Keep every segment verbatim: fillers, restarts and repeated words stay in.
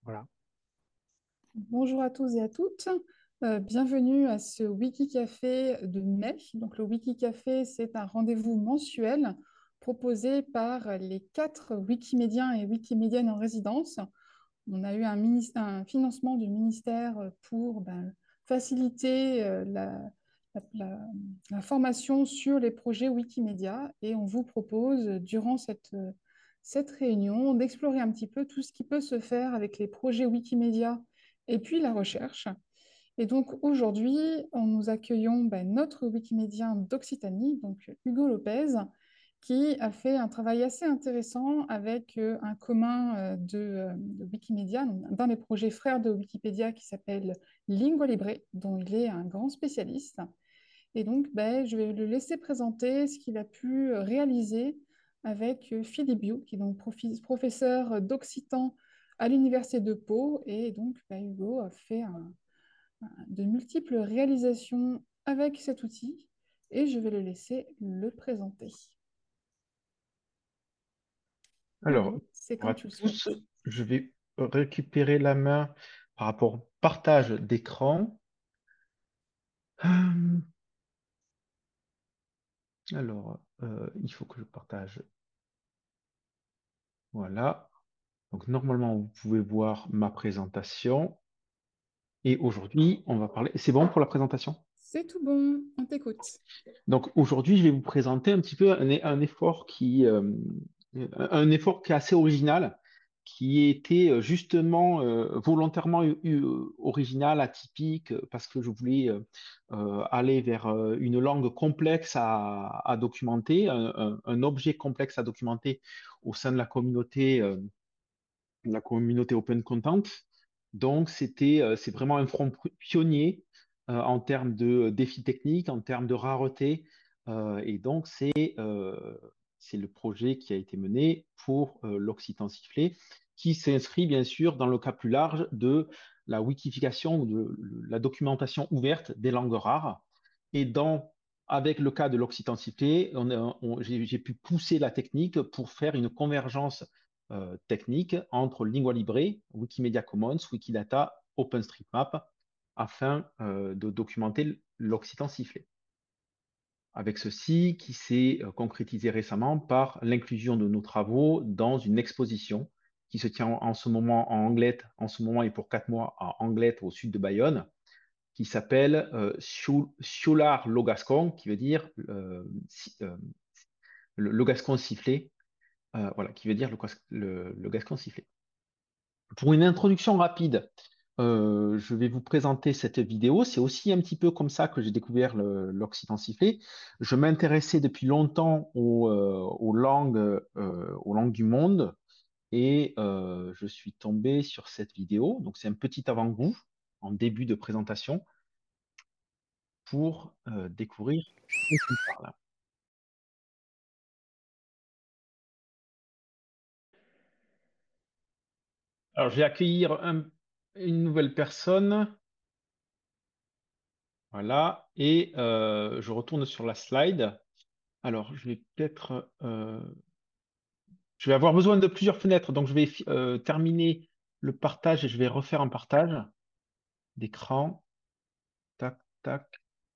Voilà. Bonjour à tous et à toutes. Euh, bienvenue à ce Wikicafé de mai. Donc, le Wikicafé, c'est un rendez-vous mensuel proposé par les quatre Wikimédiens et Wikimédiennes en résidence. On a eu un, minis- un financement du ministère pour ben, faciliter euh, la, la- la- la formation sur les projets Wikimédia et on vous propose, durant cette, cette réunion, d'explorer un petit peu tout ce qui peut se faire avec les projets Wikimédia et puis la recherche. Et donc aujourd'hui, nous accueillons ben, notre Wikimédien d'Occitanie, donc Hugo Lopez, qui a fait un travail assez intéressant avec euh, un commun euh, de, euh, de Wikimedia, donc d'un des projets frères de Wikipédia qui s'appelle Lingua Libre, dont il est un grand spécialiste. Et donc, ben, je vais le laisser présenter ce qu'il a pu réaliser avec euh, Philippe Biot, qui est donc profi- professeur d'occitan à l'Université de Pau. Et donc, ben, Hugo a fait un- un- de multiples réalisations avec cet outil et je vais le laisser le présenter. Alors, Hugo, c'est bonjour quand à tu le tous, souhaites. je vais récupérer la main par rapport au partage d'écran. Hum, Alors, euh, il faut que je partage. Voilà. Donc, normalement, vous pouvez voir ma présentation. Et aujourd'hui, on va parler. C'est bon pour la présentation? C'est tout bon, on t'écoute. Donc, aujourd'hui, je vais vous présenter un petit peu un, e- un effort qui, euh, un effort qui est assez original, qui était euh, justement euh, volontairement eu- eu- original, atypique, euh, parce que je voulais euh, euh, aller vers euh, une langue complexe à, à documenter, un, un- un objet complexe à documenter au sein de la communauté, euh, de la communauté Open Content. Donc, c'était, euh, c'est vraiment un front pionnier euh, en termes de défis techniques, en termes de rareté. Euh, et donc, c'est euh, c'est le projet qui a été mené pour euh, l'Occitan sifflé, qui s'inscrit bien sûr dans le cas plus large de la wikification ou de la documentation ouverte des langues rares. Et dans, avec le cas de l'Occitan sifflé, on a- on- j'ai j'ai pu pousser la technique pour faire une convergence euh, technique entre Lingua Libre, Wikimedia Commons, Wikidata, OpenStreetMap, afin euh, de documenter l'Occitan sifflé. Avec ceci qui s'est euh, concrétisé récemment par l'inclusion de nos travaux dans une exposition qui se tient en, en ce moment en Anglette, en ce moment et pour quatre mois à Anglette au sud de Bayonne, qui s'appelle euh, Siolar lo Gascon, qui veut dire euh, si- euh, le, le Gascon sifflé, euh, voilà, qui veut dire le, le, le Gascon sifflé. Pour une introduction rapide, euh, je vais vous présenter cette vidéo. C'est aussi un petit peu comme ça que j'ai découvert le- l'Occitan sifflé. Je m'intéressais depuis longtemps aux, euh, aux langues, euh, aux langues du monde et euh, je suis tombé sur cette vidéo. Donc, c'est un petit avant-goût en début de présentation pour euh, découvrir de quoi on parle. Alors, je vais accueillir un- une nouvelle personne. Voilà. Et euh, je retourne sur la slide. Alors, je vais peut-être, euh, je vais avoir besoin de plusieurs fenêtres, donc je vais euh, terminer le partage et je vais refaire un partage d'écran. Tac, tac.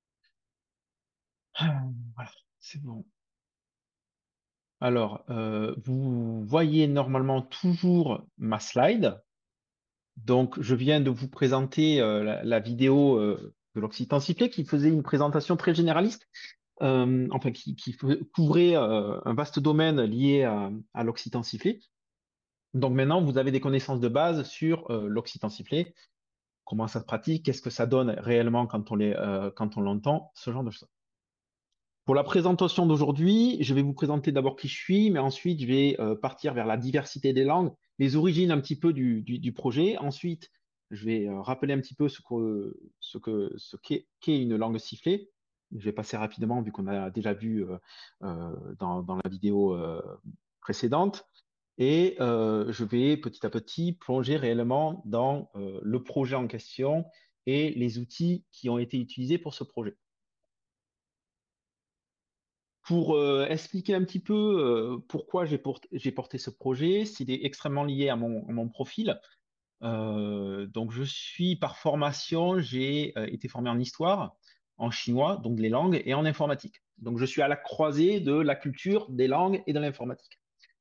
Ah, voilà, c'est bon. Alors, euh, vous voyez normalement toujours ma slide. Donc, je viens de vous présenter euh, la, la vidéo euh, de l'Occitan sifflé qui faisait une présentation très généraliste, euh, enfin qui, qui couvrait euh, un vaste domaine lié à, à l'Occitan sifflé. Donc maintenant, vous avez des connaissances de base sur euh, l'occitan sifflé, comment ça se pratique, qu'est-ce que ça donne réellement quand on les, euh, quand on l'entend, ce genre de choses. Pour la présentation d'aujourd'hui, je vais vous présenter d'abord qui je suis, mais ensuite je vais euh, partir vers la diversité des langues, les origines un petit peu du, du, du projet. Ensuite, je vais euh, rappeler un petit peu ce que, ce que, ce qu'est, qu'est une langue sifflée. Je vais passer rapidement vu qu'on a déjà vu euh, euh, dans, dans la vidéo euh, précédente. Et euh, je vais petit à petit plonger réellement dans euh, le projet en question et les outils qui ont été utilisés pour ce projet. Pour euh, expliquer un petit peu euh, pourquoi j'ai porté, j'ai porté ce projet, s'il est extrêmement lié à mon, à mon profil, Euh, donc, je suis par formation, j'ai euh, été formé en histoire, en chinois, donc les langues, et en informatique. Donc, je suis à la croisée de la culture, des langues et de l'informatique.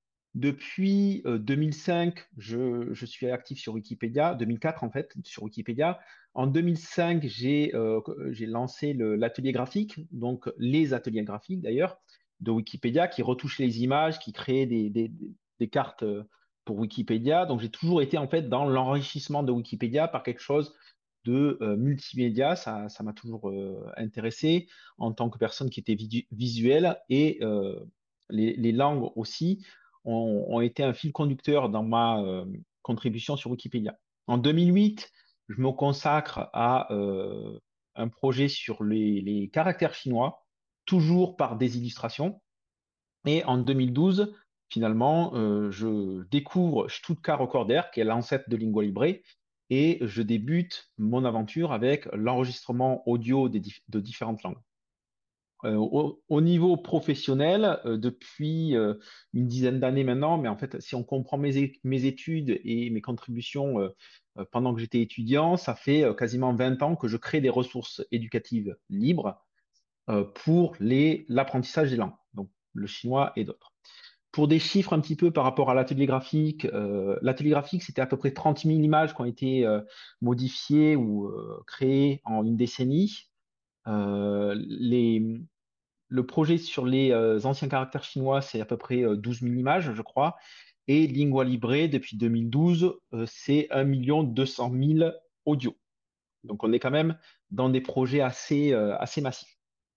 Depuis euh, deux mille cinq, je, je suis actif sur Wikipédia, deux mille quatre en fait, sur Wikipédia. En deux mille cinq, j'ai euh, j'ai lancé le- l'atelier graphique, donc les ateliers graphiques d'ailleurs, de Wikipédia, qui retouchent les images, qui créent des, des, des cartes euh, pour Wikipédia. Donc j'ai toujours été en fait dans l'enrichissement de Wikipédia par quelque chose de euh, multimédia. Ça, ça m'a toujours euh, intéressé en tant que personne qui était visu- visuelle et euh, les, les langues aussi ont, ont été un fil conducteur dans ma euh, contribution sur Wikipédia. En deux mille huit, je me consacre à euh, un projet sur les, les caractères chinois, toujours par des illustrations. Et en deux mille douze, finalement, euh, je découvre Stuttgart Recorder, qui est l'ancêtre de Lingua Libre, et je débute mon aventure avec l'enregistrement audio des dif- de différentes langues. Euh, au, au niveau professionnel, euh, depuis euh, une dizaine d'années maintenant, mais en fait, si on comprend mes, é- mes études et mes contributions euh, euh, pendant que j'étais étudiant, ça fait euh, quasiment vingt ans que je crée des ressources éducatives libres euh, pour les, l'apprentissage des langues, donc le chinois et d'autres. Pour des chiffres un petit peu par rapport à l'atelier graphique, euh, l'atelier graphique, c'était à peu près trente mille images qui ont été euh, modifiées ou euh, créées en une décennie. Euh, les, le projet sur les euh, anciens caractères chinois, c'est à peu près euh, douze mille images, je crois. Et Lingua Libre, depuis deux mille douze, euh, c'est un million deux cent mille audios. Donc on est quand même dans des projets assez, euh, assez massifs,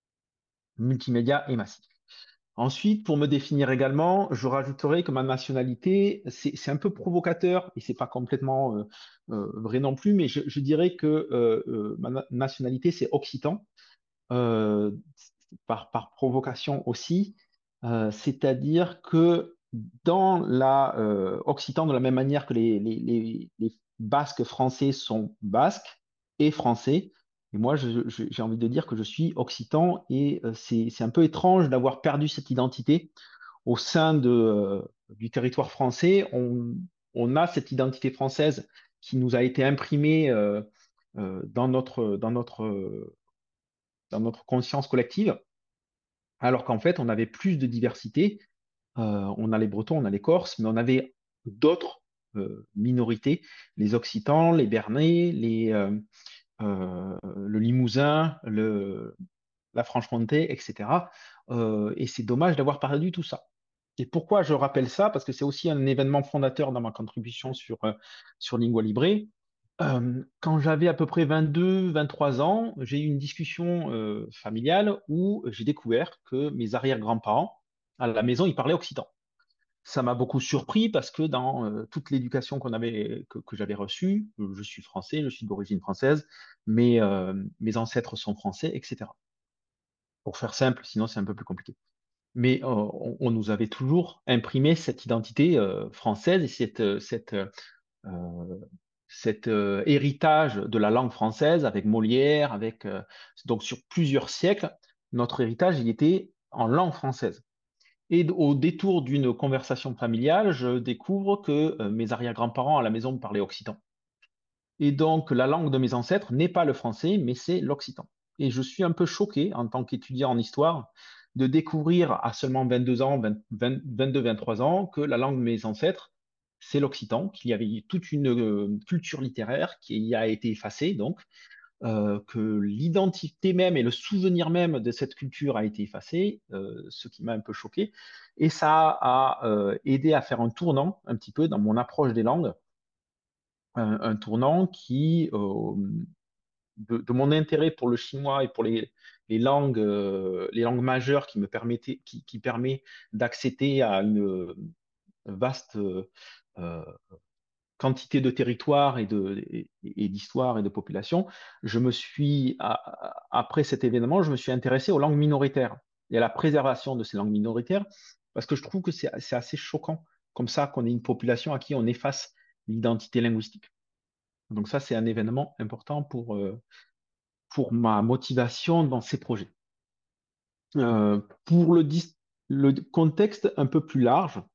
multimédia et massifs. Ensuite, pour me définir également, je rajouterai que ma nationalité, c'est c'est un peu provocateur et c'est pas complètement euh, euh, vrai non plus, mais je, je dirais que euh, euh, ma na- nationalité, c'est occitan. euh, par, par provocation aussi, euh, c'est-à-dire que dans la euh, Occitan, de la même manière que les, les, les, les Basques français sont basques et français, et moi je- je- j'ai envie de dire que je suis occitan et euh, c'est, c'est un peu étrange d'avoir perdu cette identité au sein de, euh, du territoire français. On, on a cette identité française qui nous a été imprimée euh, euh, dans notre, dans notre, euh, dans notre conscience collective, alors qu'en fait, on avait plus de diversité. Euh, on a les Bretons, on a les Corses, mais on avait d'autres euh, minorités, les Occitans, les Bernais, les, euh, euh, le Limousin, le, la Franche-Comté, et cetera. Euh, et c'est dommage d'avoir perdu tout ça. Et pourquoi je rappelle ça? Parce que c'est aussi un événement fondateur dans ma contribution sur, euh, sur Lingua Libre. Euh, quand j'avais à peu près vingt-deux, vingt-trois ans, j'ai eu une discussion euh, familiale où j'ai découvert que mes arrière-grands-parents, à la maison, ils parlaient occitan. Ça m'a beaucoup surpris parce que dans euh, toute l'éducation qu'on avait, que, que j'avais reçue, euh, je suis français, je suis d'origine française, mais euh, mes ancêtres sont français, et cetera. Pour faire simple, sinon c'est un peu plus compliqué. Mais euh, on, on nous avait toujours imprimé cette identité euh, française et cette, euh, cette, euh, cet euh, héritage de la langue française avec Molière, avec euh, donc sur plusieurs siècles, notre héritage il était en langue française. Et au détour d'une conversation familiale, je découvre que euh, mes arrière-grands-parents à la maison me parlaient occitan. Et donc la langue de mes ancêtres n'est pas le français, mais c'est l'occitan. Et je suis un peu choqué en tant qu'étudiant en histoire de découvrir à seulement vingt-deux ans, vingt, vingt, vingt-deux, vingt-trois ans que la langue de mes ancêtres, c'est l'occitan, qu'il y avait toute une euh, culture littéraire qui y a été effacée, donc euh, que l'identité même et le souvenir même de cette culture a été effacé, euh, ce qui m'a un peu choqué. Et ça a euh, aidé à faire un tournant un petit peu dans mon approche des langues, un, un tournant qui, euh, de, de mon intérêt pour le chinois et pour les, les langues, euh, les langues majeures qui me permettaient, qui, qui permet d'accéder à une vaste euh, quantité de territoire et de et, et d'histoire et de population, je me suis à- après cet événement, je me suis intéressé aux langues minoritaires et à la préservation de ces langues minoritaires parce que je trouve que c'est c'est assez choquant comme ça qu'on ait une population à qui on efface l'identité linguistique. Donc ça, c'est un événement important pour euh, pour ma motivation dans ces projets. Euh, pour le, dis- le contexte un peu plus large,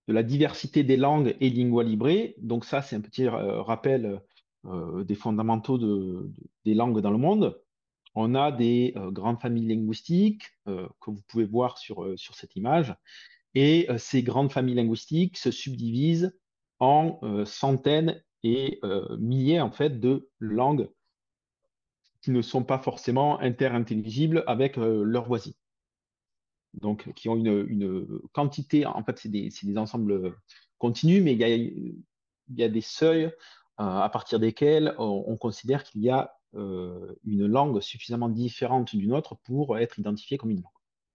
de la diversité des langues et lingua libre. Donc ça, c'est un petit euh, rappel euh, des fondamentaux de- de- des langues dans le monde. On a des euh, grandes familles linguistiques euh, que vous pouvez voir sur, euh, sur cette image. Et euh, ces grandes familles linguistiques se subdivisent en euh, centaines et euh, milliers en fait de langues qui ne sont pas forcément interintelligibles avec euh, leurs voisines. Donc, qui ont une, une quantité, en fait, c'est des, c'est des ensembles continus, mais il y a, il y a des seuils euh, à partir desquels on, on considère qu'il y a euh, une langue suffisamment différente d'une autre pour être identifiée comme une langue.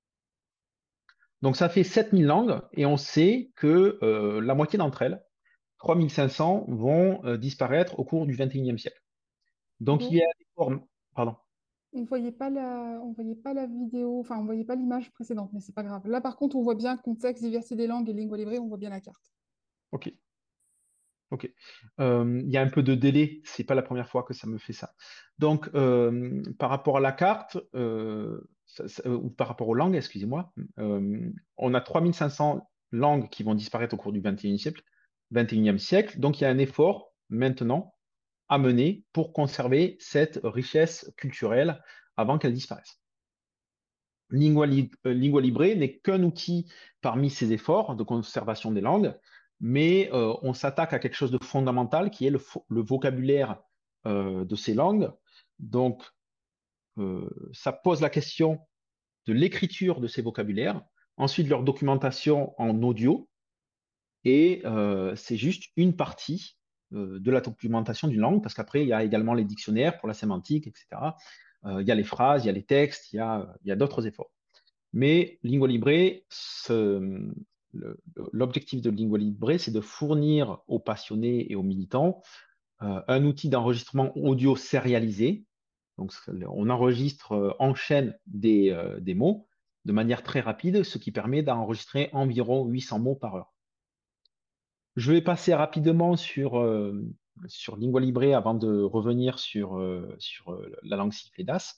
Donc, ça fait sept mille langues et on sait que euh, la moitié d'entre elles, trois mille cinq cents, vont euh, disparaître au cours du vingt et unième siècle. Donc, il y Hugo, a des formes. Pardon. on ne voyait pas la, on voyait pas la vidéo, enfin, on ne voyait pas l'image précédente, mais c'est pas grave. Là, par contre, on voit bien contexte, diversité des langues et lingua libre, on voit bien la carte. OK. Ok. Euh, Il y a un peu de délai, c'est pas la première fois que ça me fait ça. Donc, euh, par rapport à la carte, euh, ça- ça- ou par rapport aux langues, excusez-moi, euh, on a trois mille cinq cents langues qui vont disparaître au cours du vingt et unième siècle, vingt et unième siècle. Donc, il y a un effort maintenant à mener pour conserver cette richesse culturelle avant qu'elle disparaisse. Lingua, Li- euh, Lingua Libre n'est qu'un outil parmi ces efforts de conservation des langues, mais euh, on s'attaque à quelque chose de fondamental qui est le, fo- le vocabulaire euh, de ces langues. Donc, euh, ça pose la question de l'écriture de ces vocabulaires, ensuite leur documentation en audio, et euh, c'est juste une partie euh, de la documentation d'une langue, parce qu'après, il y a également les dictionnaires pour la sémantique, et cetera. Euh, il y a les phrases, il y a les textes, il y a, il y a d'autres efforts. Mais Lingua Libre, ce- le- l'objectif de Lingua Libre, c'est de fournir aux passionnés et aux militants euh, un outil d'enregistrement audio sérialisé. Donc, on enregistre euh, en chaîne des, euh, des mots de manière très rapide, ce qui permet d'enregistrer environ huit cents mots par heure. Je vais passer rapidement sur, euh, sur Lingua Libre avant de revenir sur, euh, sur euh, la langue Cifledas.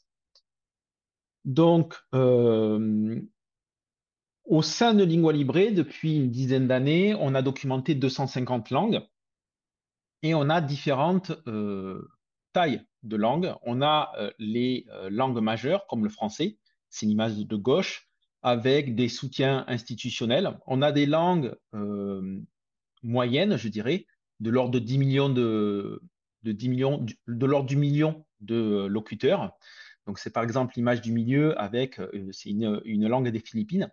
Donc, euh, au sein de Lingua Libre, depuis une dizaine d'années, on a documenté deux cent cinquante langues et on a différentes euh, tailles de langues. On a euh, les euh, langues majeures, comme le français, c'est l'image de gauche, avec des soutiens institutionnels. On a des langues euh, moyennes, je dirais, de l'ordre de dix millions de, de dix millions, de l'ordre du million de locuteurs. Donc, c'est par exemple l'image du milieu avec, euh, c'est une, une langue des Philippines.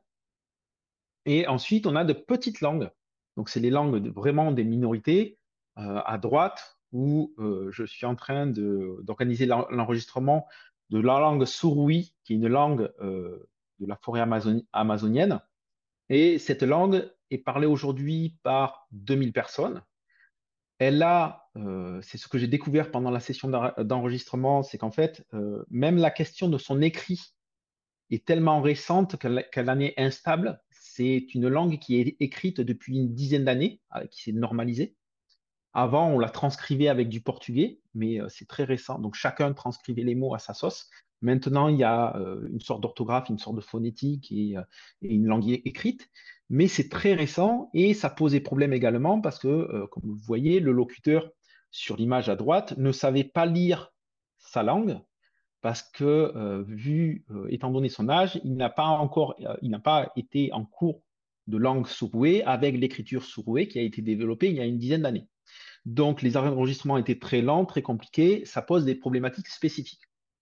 Et ensuite, on a de petites langues. Donc, c'est les langues de- vraiment des minorités euh, à droite où euh, je suis en train de- d'organiser l'en- l'enregistrement de la langue Surui, qui est une langue euh, de la forêt amazoni- amazonienne. Et cette langue est parlée aujourd'hui par deux mille personnes. Elle a, euh, c'est ce que j'ai découvert pendant la session d'en- d'enregistrement, c'est qu'en fait, euh, même la question de son écrit est tellement récente qu'elle qu'elle en est instable. C'est une langue qui est écrite depuis une dizaine d'années, euh, qui s'est normalisée. Avant, on la transcrivait avec du portugais, mais euh, c'est très récent. Donc chacun transcrivait les mots à sa sauce. Maintenant, il y a euh, une sorte d'orthographe, une sorte de phonétique et, euh, et une langue é- écrite. Mais c'est très récent et ça posait problème également parce que, euh, comme vous voyez, le locuteur sur l'image à droite ne savait pas lire sa langue parce que, euh, vu, euh, étant donné son âge, il n'a pas encore, euh, il n'a pas été en cours de langue sourouée avec l'écriture sourouée qui a été développée il y a une dizaine d'années. Donc, les enregistrements étaient très lents, très compliqués, ça pose des problématiques spécifiques.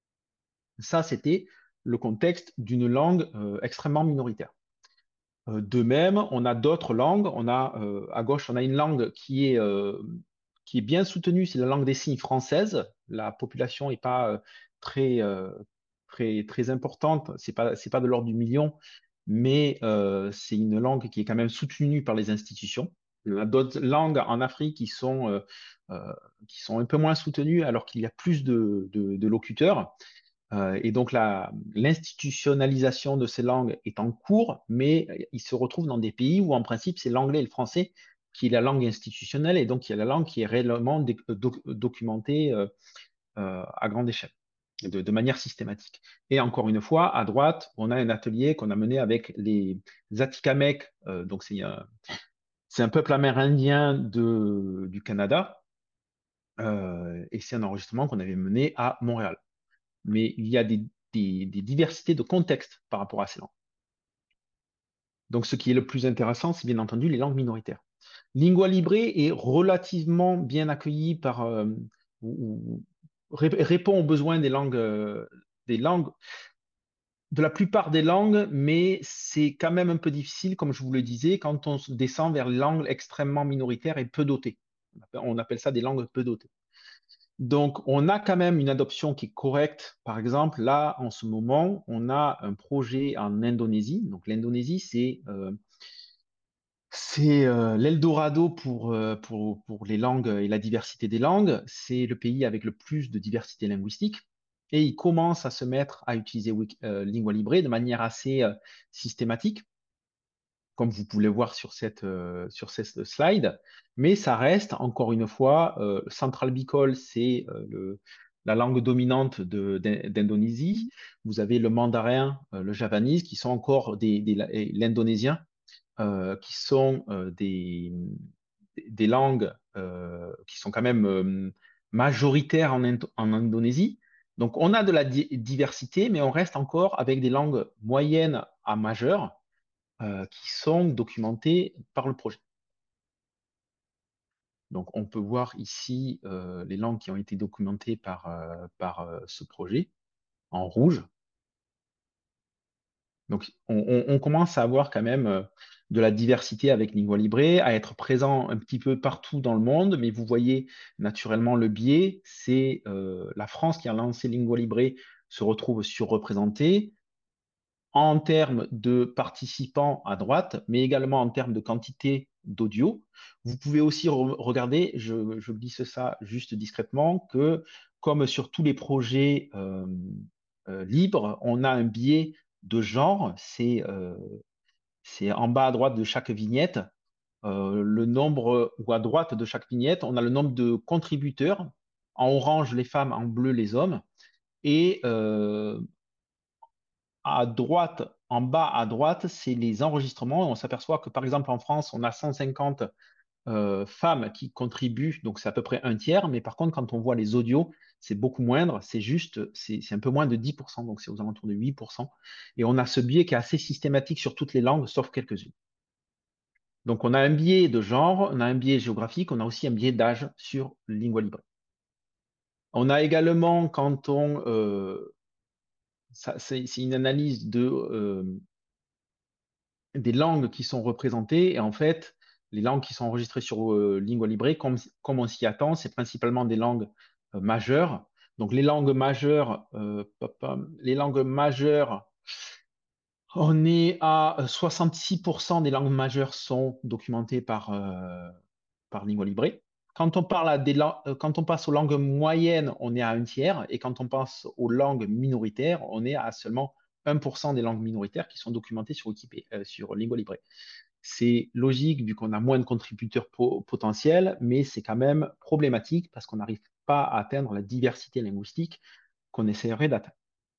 Ça, c'était le contexte d'une langue euh, extrêmement minoritaire. Euh, de même, on a d'autres langues. On a euh, à gauche, on a une langue qui est, euh, qui est bien soutenue, c'est la langue des signes française. La population n'est pas euh, très, euh, très, très importante, c'est pas, c'est pas de l'ordre du million, mais euh, c'est une langue qui est quand même soutenue par les institutions. Il y a d'autres langues en Afrique qui sont, euh, euh, qui sont un peu moins soutenues alors qu'il y a plus de, de, de locuteurs. Euh, et donc la, l'institutionnalisation de ces langues est en cours, mais euh, ils se retrouvent dans des pays où en principe c'est l'anglais et le français qui est la langue institutionnelle, et donc il y a la langue qui est réellement dé- doc- documentée euh, euh, à grande échelle, de, de manière systématique. Et encore une fois, à droite, on a un atelier qu'on a mené avec les Atikamekw, euh, donc c'est euh, C'est un peuple amérindien de, du Canada, euh, et c'est un enregistrement qu'on avait mené à Montréal. Mais il y a des, des- des diversités de contexte par rapport à ces langues. Donc, ce qui est le plus intéressant, c'est bien entendu les langues minoritaires. Lingua Libre est relativement bien accueilli par, euh, ou- ou ré- répond aux besoins des langues, euh, des langues, de la plupart des langues, mais c'est quand même un peu difficile, comme je vous le disais, quand on se descend vers les langues extrêmement minoritaires et peu dotées. On appelle, on appelle ça des langues peu dotées. Donc, on a quand même une adoption qui est correcte. Par exemple, là, en ce moment, on a un projet en Indonésie. Donc, l'Indonésie, c'est euh, c'est euh, l'Eldorado pour, euh, pour, pour les langues et la diversité des langues. C'est le pays avec le plus de diversité linguistique. Et il commence à se mettre à utiliser Wik- euh, Lingua Libre de manière assez euh, systématique, comme vous pouvez le voir sur cette, euh, sur cette slide. Mais ça reste, encore une fois, euh, Central Bicol, c'est euh, le- la langue dominante de- d'In- d'Indonésie. Vous avez le mandarin, euh, le javanese, qui sont encore des, des- et l'indonésien euh, qui sont euh, des, des langues euh, qui sont quand même euh, majoritaires en, Indo- en Indonésie. Donc, on a de la di- diversité, mais on reste encore avec des langues moyennes à majeures euh, qui sont documentées par le projet. Donc, on peut voir ici euh, les langues qui ont été documentées par, euh, par euh, ce projet en rouge. Donc, on, on- on commence à avoir quand même euh, de la diversité avec Lingua Libre, à être présent un petit peu partout dans le monde, mais vous voyez naturellement le biais, c'est euh, la France qui a lancé Lingua Libre se retrouve surreprésentée en termes de participants à droite, mais également en termes de quantité d'audio. Vous pouvez aussi re- regarder, je, je glisse ça juste discrètement, que comme sur tous les projets euh, euh, libres, on a un biais de genre, c'est euh, c'est en bas à droite de chaque vignette, euh, le nombre, ou à droite de chaque vignette, on a le nombre de contributeurs, en orange les femmes, en bleu les hommes, et euh, à droite, en bas à droite, c'est les enregistrements. On s'aperçoit que par exemple en France, on a cent cinquante euh, femmes qui contribuent, donc c'est à peu près un tiers, mais par contre, quand on voit les audios, c'est beaucoup moindre, c'est juste, c'est c'est un peu moins de dix pour cent, donc c'est aux alentours de huit pour cent. Et on a ce biais qui est assez systématique sur toutes les langues, sauf quelques-unes. Donc on a un biais de genre, on a un biais géographique, on a aussi un biais d'âge sur Lingua Libre. On a également, quand on... euh, ça, c'est c'est une analyse de, euh, des langues qui sont représentées. Et en fait, les langues qui sont enregistrées sur euh, Lingua Libre, comme, comme on s'y attend, c'est principalement des langues euh, majeures. Donc les langues majeures, euh, pop, pop, les langues majeures, on est à euh, soixante-six pour cent des langues majeures sont documentées par, euh, par Lingua Libre. Quand on parle à des lang- euh, quand on passe aux langues moyennes, on est à un tiers, et quand on passe aux langues minoritaires, on est à seulement un pour cent des langues minoritaires qui sont documentées sur Wikipédia, euh, sur Lingua Libre. C'est logique vu qu'on a moins de contributeurs po- potentiels, mais c'est quand même problématique parce qu'on n'arrive pas à atteindre la diversité linguistique qu'on essaierait d'atteindre.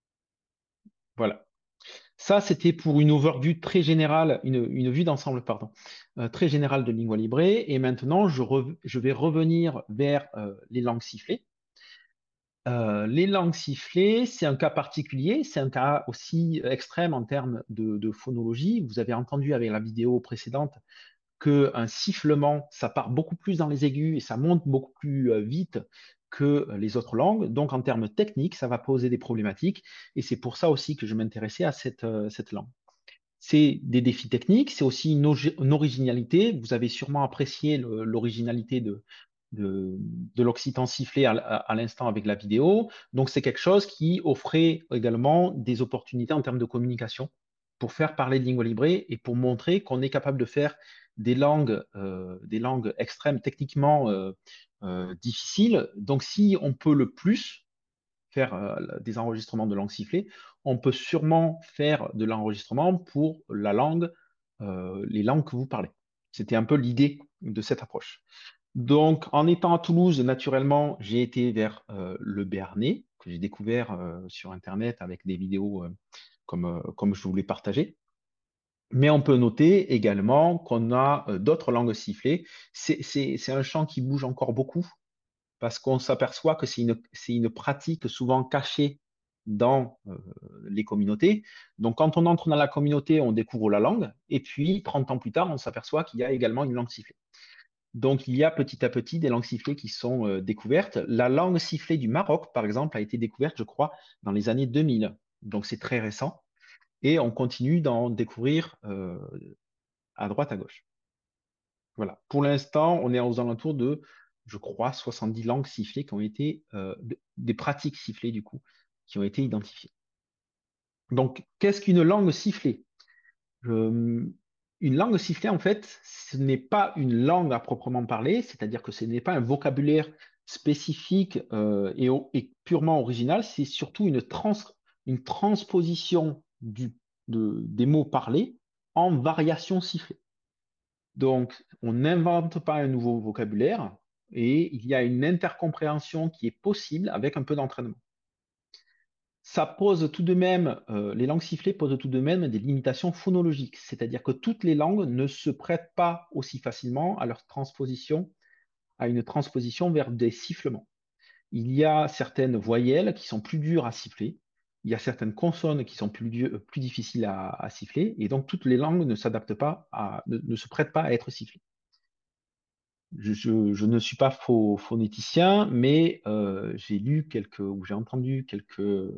Voilà. Ça, c'était pour une overview très générale, une, une vue d'ensemble, pardon, euh, très générale de Lingua Libre. Et maintenant, je, re- je vais revenir vers euh, les langues sifflées. Euh, les langues sifflées, c'est un cas particulier, c'est un cas aussi extrême en termes de, de phonologie. Vous avez entendu avec la vidéo précédente qu'un sifflement, ça part beaucoup plus dans les aigus et ça monte beaucoup plus euh, vite que les autres langues. Donc, en termes techniques, ça va poser des problématiques. Et c'est pour ça aussi que je m'intéressais à cette, euh, cette langue. C'est des défis techniques, c'est aussi une, ogi- une originalité. Vous avez sûrement apprécié le- l'originalité de, de, de l'occitan sifflé à, l- à- à l'instant avec la vidéo. Donc, c'est quelque chose qui offrait également des opportunités en termes de communication pour faire parler de lingua libre et pour montrer qu'on est capable de faire des langues, euh, des langues extrêmes, techniquement euh, euh, difficiles. Donc, si on peut le plus, faire euh, des enregistrements de langue sifflée, on peut sûrement faire de l'enregistrement pour la langue, euh, les langues que vous parlez. C'était un peu l'idée de cette approche. Donc, en étant à Toulouse, naturellement, j'ai été vers euh, le Béarnais, que j'ai découvert euh, sur Internet avec des vidéos euh, comme, euh, comme je vous l'ai partagé. Mais on peut noter également qu'on a euh, d'autres langues sifflées. C'est c'est- c'est un champ qui bouge encore beaucoup parce qu'on s'aperçoit que c'est une, c'est une pratique souvent cachée dans euh, les communautés. Donc, quand on entre dans la communauté, on découvre la langue, et puis trente ans plus tard, on s'aperçoit qu'il y a également une langue sifflée. Donc, il y a petit à petit des langues sifflées qui sont euh, découvertes. La langue sifflée du Maroc, par exemple, a été découverte, je crois, dans les années deux mille. Donc, c'est très récent. Et on continue d'en découvrir euh, à droite, à gauche. Voilà. Pour l'instant, on est aux alentours de, je crois, soixante-dix langues sifflées qui ont été, euh, de- des pratiques sifflées, du coup, qui ont été identifiées. Donc, qu'est-ce qu'une langue sifflée? Euh, une langue sifflée, en fait, ce n'est pas une langue à proprement parler, c'est-à-dire que ce n'est pas un vocabulaire spécifique euh, et, au- et purement original, c'est surtout une, trans- une transposition du, de- des mots parlés en variations sifflées. Donc, on n'invente pas un nouveau vocabulaire et il y a une intercompréhension qui est possible avec un peu d'entraînement. Ça pose tout de même, euh, les langues sifflées posent tout de même des limitations phonologiques, c'est-à-dire que toutes les langues ne se prêtent pas aussi facilement à leur transposition, à une transposition vers des sifflements. Il y a certaines voyelles qui sont plus dures à siffler, il y a certaines consonnes qui sont plus, du- plus difficiles à, à siffler, et donc toutes les langues ne s'adaptent pas à, ne, ne se prêtent pas à être sifflées. Je, je- je ne suis pas pho- phonéticien, mais euh, j'ai lu quelques, ou j'ai entendu quelques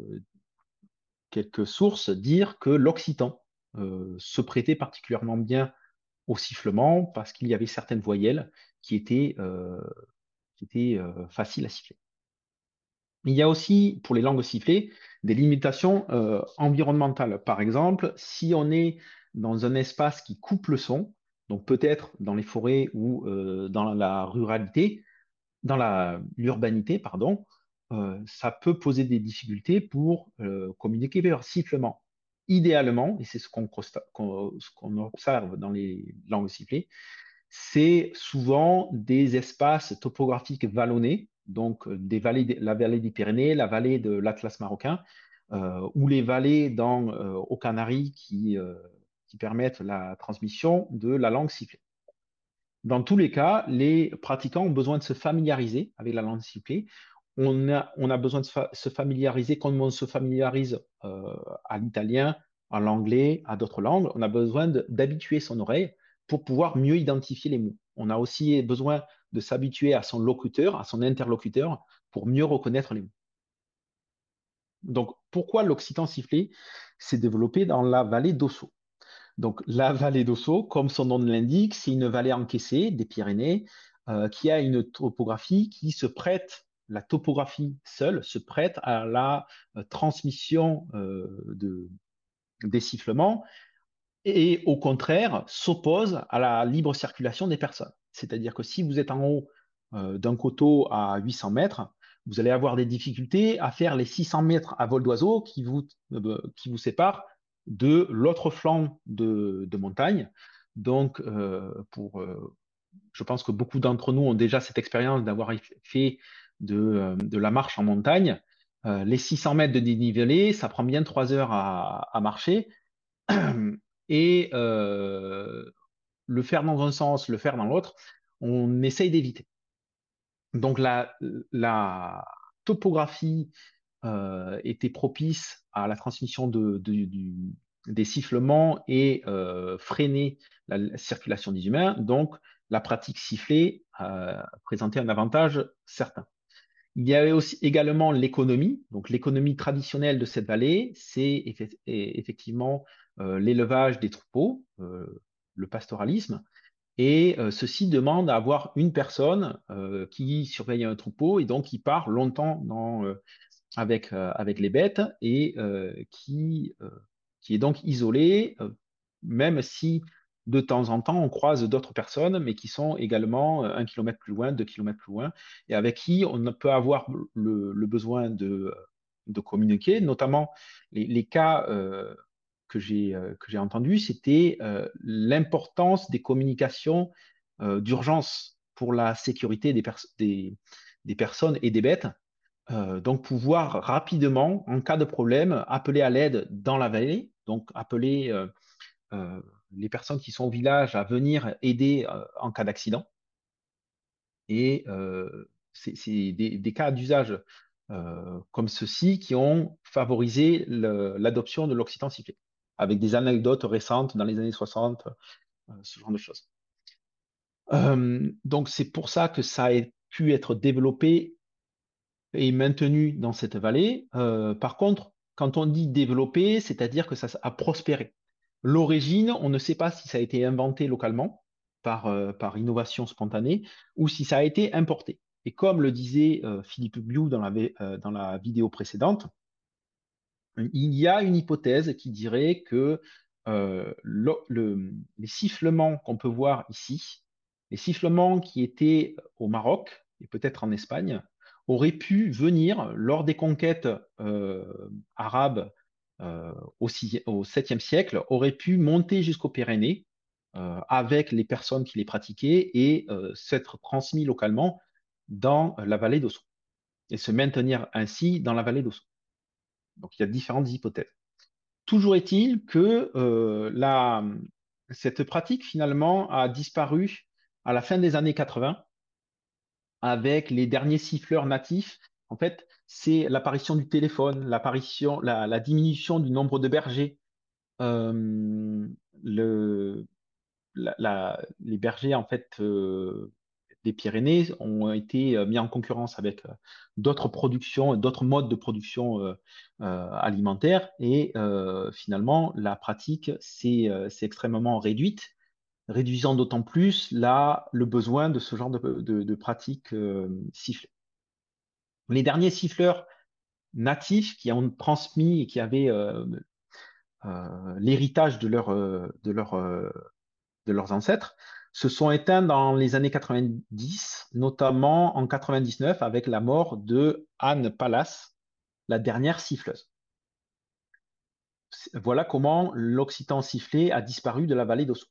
quelques sources dire que l'occitan euh, se prêtait particulièrement bien au sifflement parce qu'il y avait certaines voyelles qui étaient, euh, qui étaient euh, faciles à siffler. Il y a aussi, pour les langues sifflées, des limitations euh, environnementales. Par exemple, si on est dans un espace qui coupe le son, donc peut-être dans les forêts ou euh, dans la ruralité, dans la, l'urbanité, pardon, euh, ça peut poser des difficultés pour euh, communiquer par sifflement. Idéalement, et c'est ce qu'on constate- qu'on- ce qu'on observe dans les langues sifflées, c'est souvent des espaces topographiques vallonnés, donc euh, des vallées, de- la vallée des Pyrénées, la vallée de l'Atlas marocain, euh, ou les vallées dans, euh, aux Canaries qui, euh, qui permettent la transmission de la langue sifflée. Dans tous les cas, les pratiquants ont besoin de se familiariser avec la langue sifflée. On a, on a besoin de fa- se familiariser comme on se familiarise euh, à l'italien, à l'anglais, à d'autres langues. On a besoin de- d'habituer son oreille pour pouvoir mieux identifier les mots. On a aussi besoin de s'habituer à son locuteur, à son interlocuteur, pour mieux reconnaître les mots. Donc, pourquoi l'occitan sifflé s'est développé dans la vallée d'Ossau? Donc, la vallée d'Ossau, comme son nom l'indique, c'est une vallée encaissée des Pyrénées euh, qui a une topographie qui se prête, la topographie seule se prête à la euh, transmission euh, de, des sifflements et au contraire s'oppose à la libre circulation des personnes. C'est-à-dire que si vous êtes en haut euh, d'un coteau à huit cents mètres, vous allez avoir des difficultés à faire les six cents mètres à vol d'oiseau qui vous, euh, qui vous séparent de l'autre flanc de, de montagne. Donc, euh, pour, euh, je pense que beaucoup d'entre nous ont déjà cette expérience d'avoir fait de, euh, de la marche en montagne. Euh, les six cents mètres de dénivelé, ça prend bien trois heures à, à marcher. Et euh, le faire dans un sens, le faire dans l'autre, on essaye d'éviter. Donc la, la topographie euh, était propice à la transmission de, de- du- des sifflements et euh, freinait la, la circulation des humains. Donc la pratique sifflée euh, présentait un avantage certain. Il y avait aussi également l'économie. Donc l'économie traditionnelle de cette vallée, c'est effe- effectivement euh, l'élevage des troupeaux, euh, le pastoralisme. Et euh, ceci demande à avoir une personne euh, qui surveille un troupeau et donc qui part longtemps dans, euh, avec, euh, avec les bêtes et euh, qui, euh, qui est donc isolé, euh, même si de temps en temps on croise d'autres personnes, mais qui sont également euh, un kilomètre plus loin, deux kilomètres plus loin, et avec qui on peut avoir le, le besoin de, de communiquer, notamment les, les cas euh, que j'ai euh, que j'ai entendus, c'était euh, l'importance des communications euh, d'urgence pour la sécurité des, pers- des, des personnes et des bêtes. Euh, donc pouvoir rapidement, en cas de problème, appeler à l'aide dans la vallée, donc appeler euh, euh, les personnes qui sont au village à venir aider euh, en cas d'accident. Et euh, c'est c'est des, des cas d'usage euh, comme ceux-ci qui ont favorisé le- l'adoption de l'occitan sifflé, avec des anecdotes récentes dans les années soixante, euh, ce genre de choses. Euh, donc c'est pour ça que ça a pu être développé et maintenu dans cette vallée. Euh, par contre, quand on dit développé, c'est-à-dire que ça a prospéré. L'origine, on ne sait pas si ça a été inventé localement par, euh, par innovation spontanée ou si ça a été importé. Et comme le disait euh, Philippe Biou dans la, vi- euh, dans la vidéo précédente, il y a une hypothèse qui dirait que euh, le- le- les sifflements qu'on peut voir ici, les sifflements qui étaient au Maroc et peut-être en Espagne, auraient pu venir lors des conquêtes euh, arabes euh, au, sixi- au septième siècle, auraient pu monter jusqu'aux Pyrénées euh, avec les personnes qui les pratiquaient et euh, s'être transmis localement dans la vallée d'Ossau et se maintenir ainsi dans la vallée d'Ossau. Donc il y a différentes hypothèses. Toujours est-il que euh, la, cette pratique finalement a disparu à la fin des années quatre-vingts avec les derniers siffleurs natifs. En fait, c'est l'apparition du téléphone, l'apparition, la, la diminution du nombre de bergers, euh, le, la- la- les bergers en fait euh, des Pyrénées ont été euh, mis en concurrence avec euh, d'autres productions, d'autres modes de production euh, euh, alimentaire et euh, finalement la pratique s'est euh, s'est extrêmement réduite, réduisant d'autant plus là le besoin de ce genre de, de, de pratique euh, sifflée. Les derniers siffleurs natifs qui ont transmis et qui avaient euh, euh, l'héritage de leur, euh, de leur euh, de leurs ancêtres, se sont éteints dans les années quatre-vingt-dix, notamment en quatre-vingt-dix-neuf avec la mort de Anne Pallas, la dernière siffleuse. Voilà comment l'occitan sifflé a disparu de la vallée d'Ossau.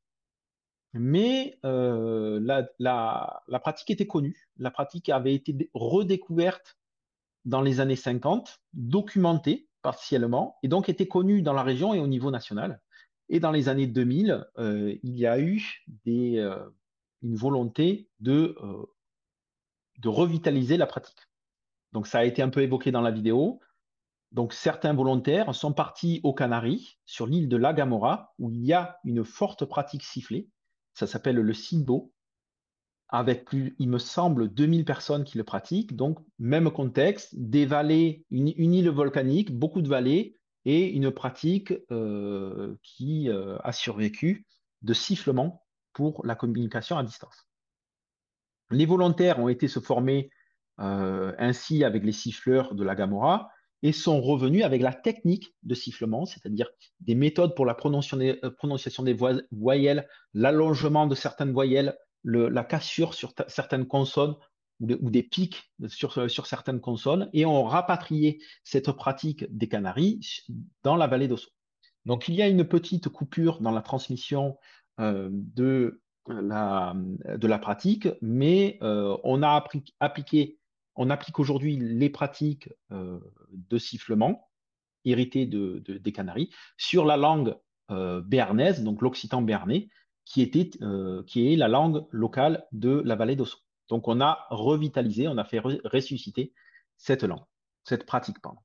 Mais euh, la, la, la pratique était connue, la pratique avait été redécouverte dans les années cinquante, documentée partiellement, et donc était connue dans la région et au niveau national. Et dans les années deux mille, euh, il y a eu des, euh, une volonté de, euh, de revitaliser la pratique. Donc ça a été un peu évoqué dans la vidéo. Donc certains volontaires sont partis aux Canaries, sur l'île de La Gamora, où il y a une forte pratique sifflée. Ça s'appelle le Simbo, avec plus, il me semble, deux mille personnes qui le pratiquent. Donc, même contexte, des vallées, une, une île volcanique, beaucoup de vallées, et une pratique euh, qui euh, a survécu de sifflement pour la communication à distance. Les volontaires ont été se former euh, ainsi avec les siffleurs de la Gamora et sont revenus avec la technique de sifflement, c'est-à-dire des méthodes pour la prononciation des, euh, prononciation des voix- voyelles, l'allongement de certaines voyelles, le- la cassure sur ta- certaines consonnes ou, des ou des pics sur, sur certaines consonnes et ont rapatrié cette pratique des Canaries dans la vallée d'Ossau. Donc, il y a une petite coupure dans la transmission euh, de la, de la pratique, mais euh, on a appris- appliqué, on applique aujourd'hui les pratiques euh, de sifflement héritées de, de- des Canaries sur la langue euh, béarnaise, donc l'occitan béarnais, qui était, euh, qui est la langue locale de la vallée d'Ossau. Donc, on a revitalisé, on a fait re- ressusciter cette langue, cette pratique, pardon.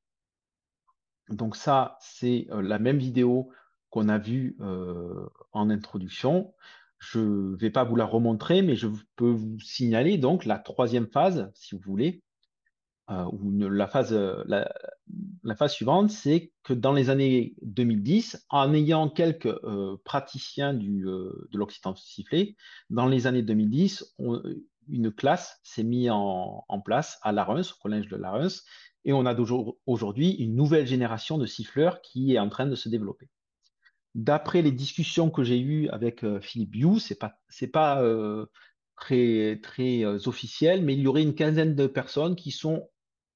Donc ça, c'est euh, la même vidéo qu'on a vue euh, en introduction. Je ne vais pas vous la remontrer, mais je peux vous signaler donc la troisième phase, si vous voulez, euh, ou une- la phase, euh, la, la phase suivante, c'est que dans les années deux mille dix, en ayant quelques euh, praticiens du, euh, de l'occitan sifflé, dans les années deux mille dix, on- une classe s'est mise en, en place à Larens, au collège de Larens, et on a d'aujourd'hui aujourd'hui une nouvelle génération de siffleurs qui est en train de se développer. D'après les discussions que j'ai eues avec euh, Philippe Biou, c'est pas, c'est pas euh, très, très euh, officiel, mais il y aurait une quinzaine de personnes qui sont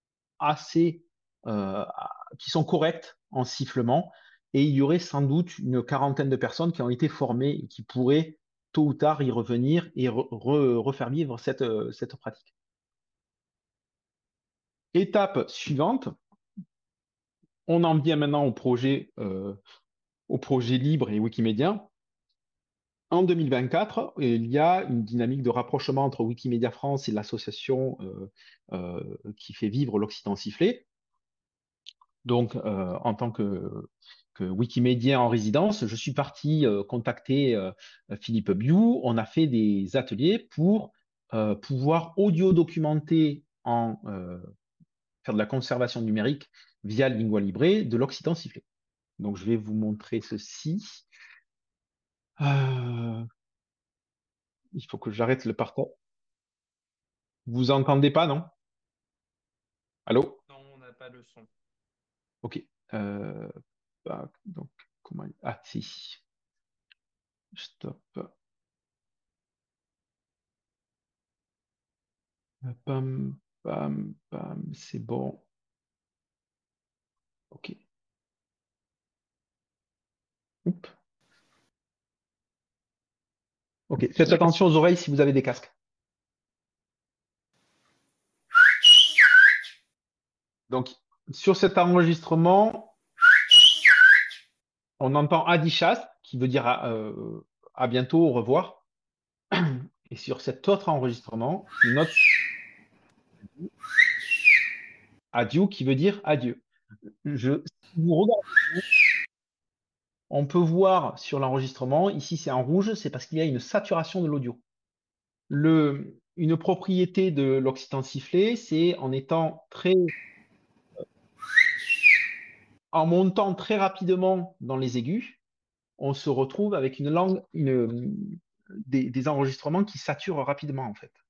assez, euh, qui sont correctes en sifflement, et il y aurait sans doute une quarantaine de personnes qui ont été formées et qui pourraient tôt ou tard y revenir et re- re- refaire vivre cette, euh, cette pratique. Étape suivante, on en vient maintenant au projet, euh, au projet libre et Wikimédia. En deux mille vingt-quatre, il y a une dynamique de rapprochement entre Wikimedia France et l'association euh, euh, qui fait vivre l'Occitan sifflé. Donc, euh, en tant que, que Wikimédien en résidence, je suis parti euh, contacter euh, Philippe Biou. On a fait des ateliers pour euh, pouvoir audio-documenter en euh, faire de la conservation numérique via le Lingua Libre de l'Occitan sifflé. Donc, je vais vous montrer ceci. Euh, il faut que j'arrête le partage. Vous entendez pas, non? Allô? Non, on n'a pas le son. Ok. Euh, bah, donc, comment... Ah, si. Stop. Pam, pam, pam, c'est bon. Ok. Oups. Ok. Faites attention aux oreilles si vous avez des casques. Donc, sur cet enregistrement, on entend Adishas, qui veut dire à, euh, à bientôt, au revoir. Et sur cet autre enregistrement, une autre adieu qui veut dire adieu. Je, si vous regardez, on peut voir sur l'enregistrement, ici c'est en rouge, c'est parce qu'il y a une saturation de l'audio. Le, une propriété de l'occitan sifflé, c'est en étant très, en montant très rapidement dans les aigus, on se retrouve avec une langue, une, des, des enregistrements qui saturent rapidement en fait.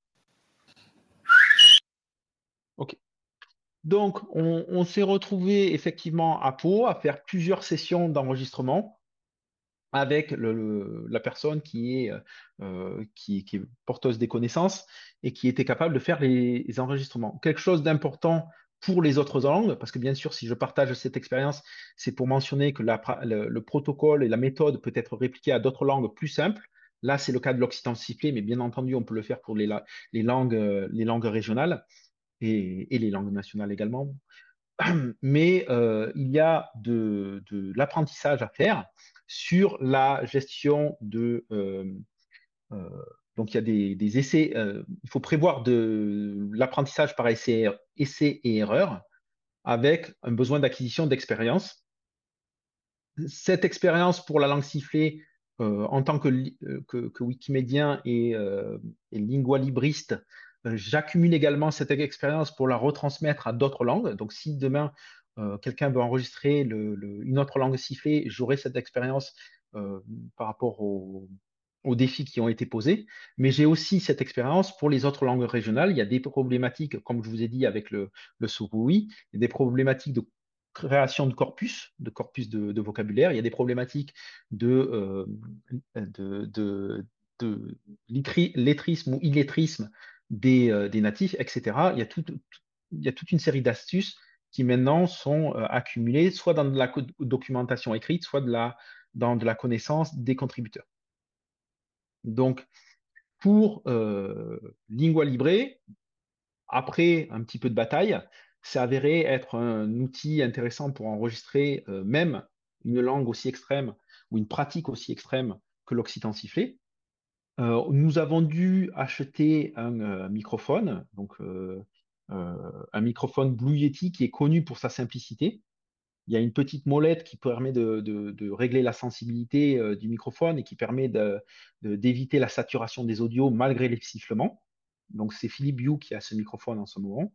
Ok. Donc, on, on s'est retrouvé effectivement à Pau à faire plusieurs sessions d'enregistrement avec le- le- la personne qui est, euh, qui, qui est porteuse des connaissances et qui était capable de faire les, les enregistrements. Quelque chose d'important pour les autres langues, parce que bien sûr, si je partage cette expérience, c'est pour mentionner que la pra- le, le protocole et la méthode peut être répliquée à d'autres langues plus simples. Là, c'est le cas de l'occitan sifflé, mais bien entendu, on peut le faire pour les, la- les langues, euh, les langues régionales et, et les langues nationales également. Mais euh, il y a de, de l'apprentissage à faire sur la gestion de... euh, euh, donc il y a des, des essais, euh, il faut prévoir de l'apprentissage par essai, essai et erreur avec un besoin d'acquisition d'expérience. Cette expérience pour la langue sifflée, euh, en tant que, li- euh, que, que Wikimedien et, euh, et lingua libriste, euh, j'accumule également cette expérience pour la retransmettre à d'autres langues. Donc, si demain euh, quelqu'un veut enregistrer le- le- une autre langue sifflée, j'aurai cette expérience euh, par rapport aux, aux défis qui ont été posés. Mais j'ai aussi cette expérience pour les autres langues régionales. Il y a des problématiques, comme je vous ai dit avec le, le Surui, il y a des problématiques de création de corpus, de corpus de, de vocabulaire. Il y a des problématiques de, euh, de, de, de littri- lettrisme ou illettrisme des, euh, des natifs, et cetera. Il y a tout- tout- il y a toute une série d'astuces qui maintenant sont euh, accumulées soit dans de la co- documentation écrite, soit de la, dans de la connaissance des contributeurs. Donc, pour euh, Lingua Libre, après un petit peu de bataille, c'est avéré être un outil intéressant pour enregistrer euh, même une langue aussi extrême ou une pratique aussi extrême que l'occitan sifflé. Euh, nous avons dû acheter un euh, microphone, donc euh, euh, un microphone Blue Yeti qui est connu pour sa simplicité. Il y a une petite molette qui permet de, de- de régler la sensibilité euh, du microphone et qui permet de- de- d'éviter la saturation des audios malgré les sifflements. Donc c'est Philippe Hue qui a ce microphone en ce moment.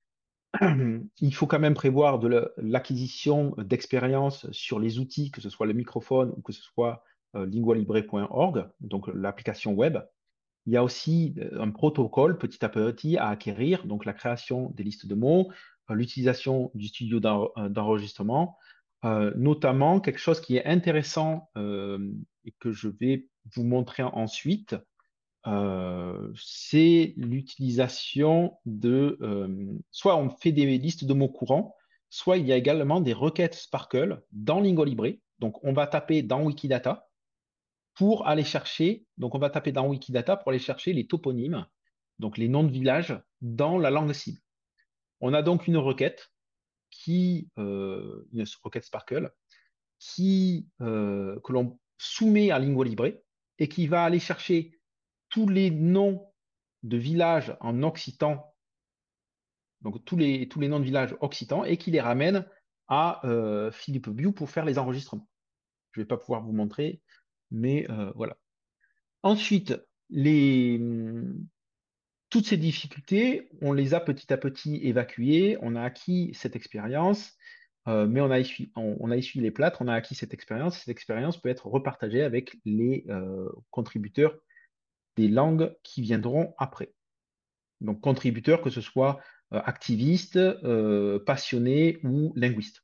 Il faut quand même prévoir de la- l'acquisition d'expérience sur les outils, que ce soit le microphone ou que ce soit euh, lingualibre point org, donc l'application web. Il y a aussi euh, un protocole petit à petit à acquérir, donc la création des listes de mots, euh, l'utilisation du studio d'en- euh, d'enregistrement, euh, notamment quelque chose qui est intéressant euh, et que je vais vous montrer ensuite, euh, c'est l'utilisation de... euh, soit on fait des listes de mots courants, soit il y a également des requêtes Sparkle dans Lingolibre. Donc on va taper dans Wikidata pour aller chercher, donc on va taper dans Wikidata pour aller chercher les toponymes, donc les noms de villages dans la langue cible. On a donc une requête qui, euh, une requête Sparkle, qui, euh, que l'on soumet à Lingua Libre. et qui va aller chercher tous les noms de villages en occitan, donc tous les, tous les noms de villages occitans, et qui les ramène à euh, Philippe Biou pour faire les enregistrements. Je ne vais pas pouvoir vous montrer, mais euh, voilà. Ensuite, les, toutes ces difficultés, on les a petit à petit évacuées, on a acquis cette expérience, euh, mais on a, essuyé, on, on a essuyé les plâtres, on a acquis cette expérience. Cette expérience peut être repartagée avec les euh, contributeurs des langues qui viendront après. Donc, contributeurs, que ce soit euh, activistes, euh, passionnés ou linguistes.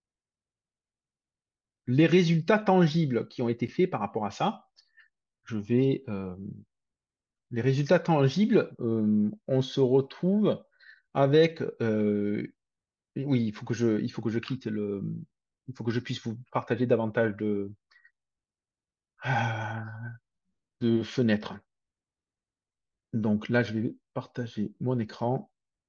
Les résultats tangibles qui ont été faits par rapport à ça, je vais. Euh, les résultats tangibles, euh, on se retrouve avec. Euh, oui, il faut que je, il faut que je quitte le. Il faut que je puisse vous partager davantage de, ah, de fenêtres. Donc là, je vais partager mon écran.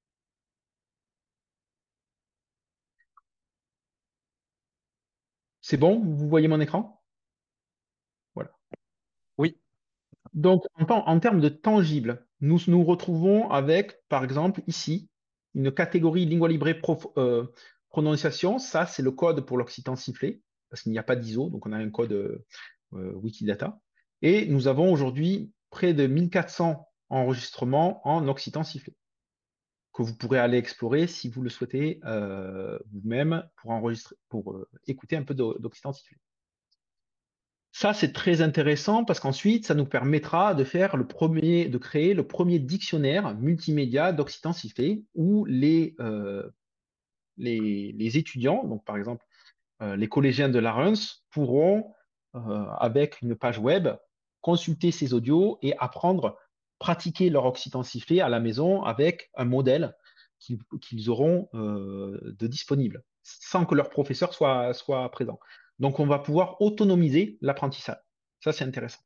C'est bon? Vous voyez mon écran? Voilà. Oui, Donc, en, temps- en termes de tangible, nous nous retrouvons avec, par exemple, ici, une catégorie lingua libre prof- euh, prononciation. Ça, c'est le code pour l'occitan sifflé, parce qu'il n'y a pas d'I S O, donc on a un code euh, euh, Wikidata. Et nous avons aujourd'hui près de mille quatre cents enregistrements en occitan sifflé, que vous pourrez aller explorer si vous le souhaitez euh, vous-même pour enregistrer, pour euh, écouter un peu d'o- d'occitan sifflé. Ça, c'est très intéressant parce qu'ensuite, ça nous permettra de faire le premier, de créer le premier dictionnaire multimédia d'occitan sifflé où les, euh, les, les étudiants, donc par exemple euh, les collégiens de l'Arens, pourront, euh, avec une page web, consulter ces audios et apprendre, pratiquer leur occitan sifflé à la maison avec un modèle qu'ils qu'ils auront euh, de disponible, sans que leur professeur soit, soit présent. Donc, on va pouvoir autonomiser l'apprentissage. Ça, c'est intéressant.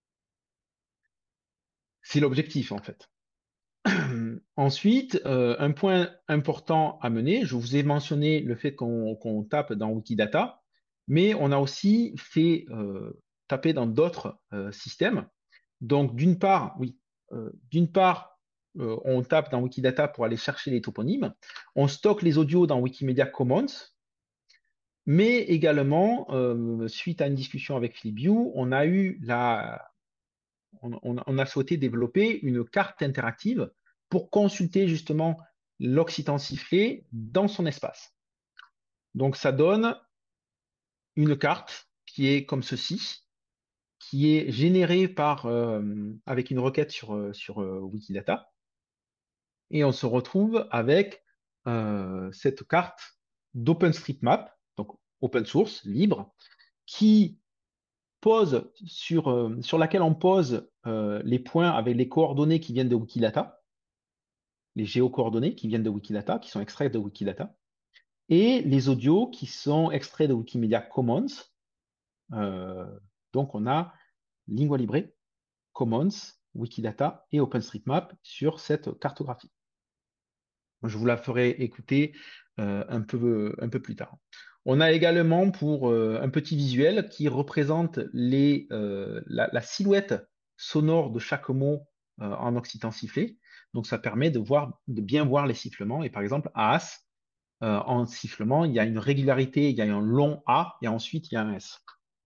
C'est l'objectif, en fait. Ensuite, euh, un point important à mener, je vous ai mentionné le fait qu'on qu'on tape dans Wikidata, mais on a aussi fait euh, taper dans d'autres euh, systèmes. Donc, d'une part, oui, euh, d'une part, euh, on tape dans Wikidata pour aller chercher les toponymes. On stocke les audios dans Wikimedia Commons, mais également, euh, suite à une discussion avec Philippe Biou, on a eu la, on, on- on a souhaité développer une carte interactive pour consulter justement l'occitan sifflé dans son espace. Donc, ça donne une carte qui est comme ceci, qui est générée par, euh, avec une requête sur, euh, sur euh, Wikidata. Et on se retrouve avec euh, cette carte d'OpenStreetMap, donc open source, libre, qui pose sur, euh, sur laquelle on pose euh, les points avec les coordonnées qui viennent de Wikidata, les géocoordonnées qui viennent de Wikidata, qui sont extraites de Wikidata, et les audios qui sont extraits de Wikimedia Commons. Euh, donc, on a Lingua Libre, Commons, Wikidata et OpenStreetMap sur cette cartographie. Je vous la ferai écouter euh, un peu, un peu plus tard. On a également pour euh, un petit visuel qui représente les, euh, la, la silhouette sonore de chaque mot euh, en occitan sifflé. Donc ça permet de voir, de bien voir les sifflements. Et par exemple, à As, euh, en sifflement, il y a une régularité, il y a un long A et ensuite il y a un S.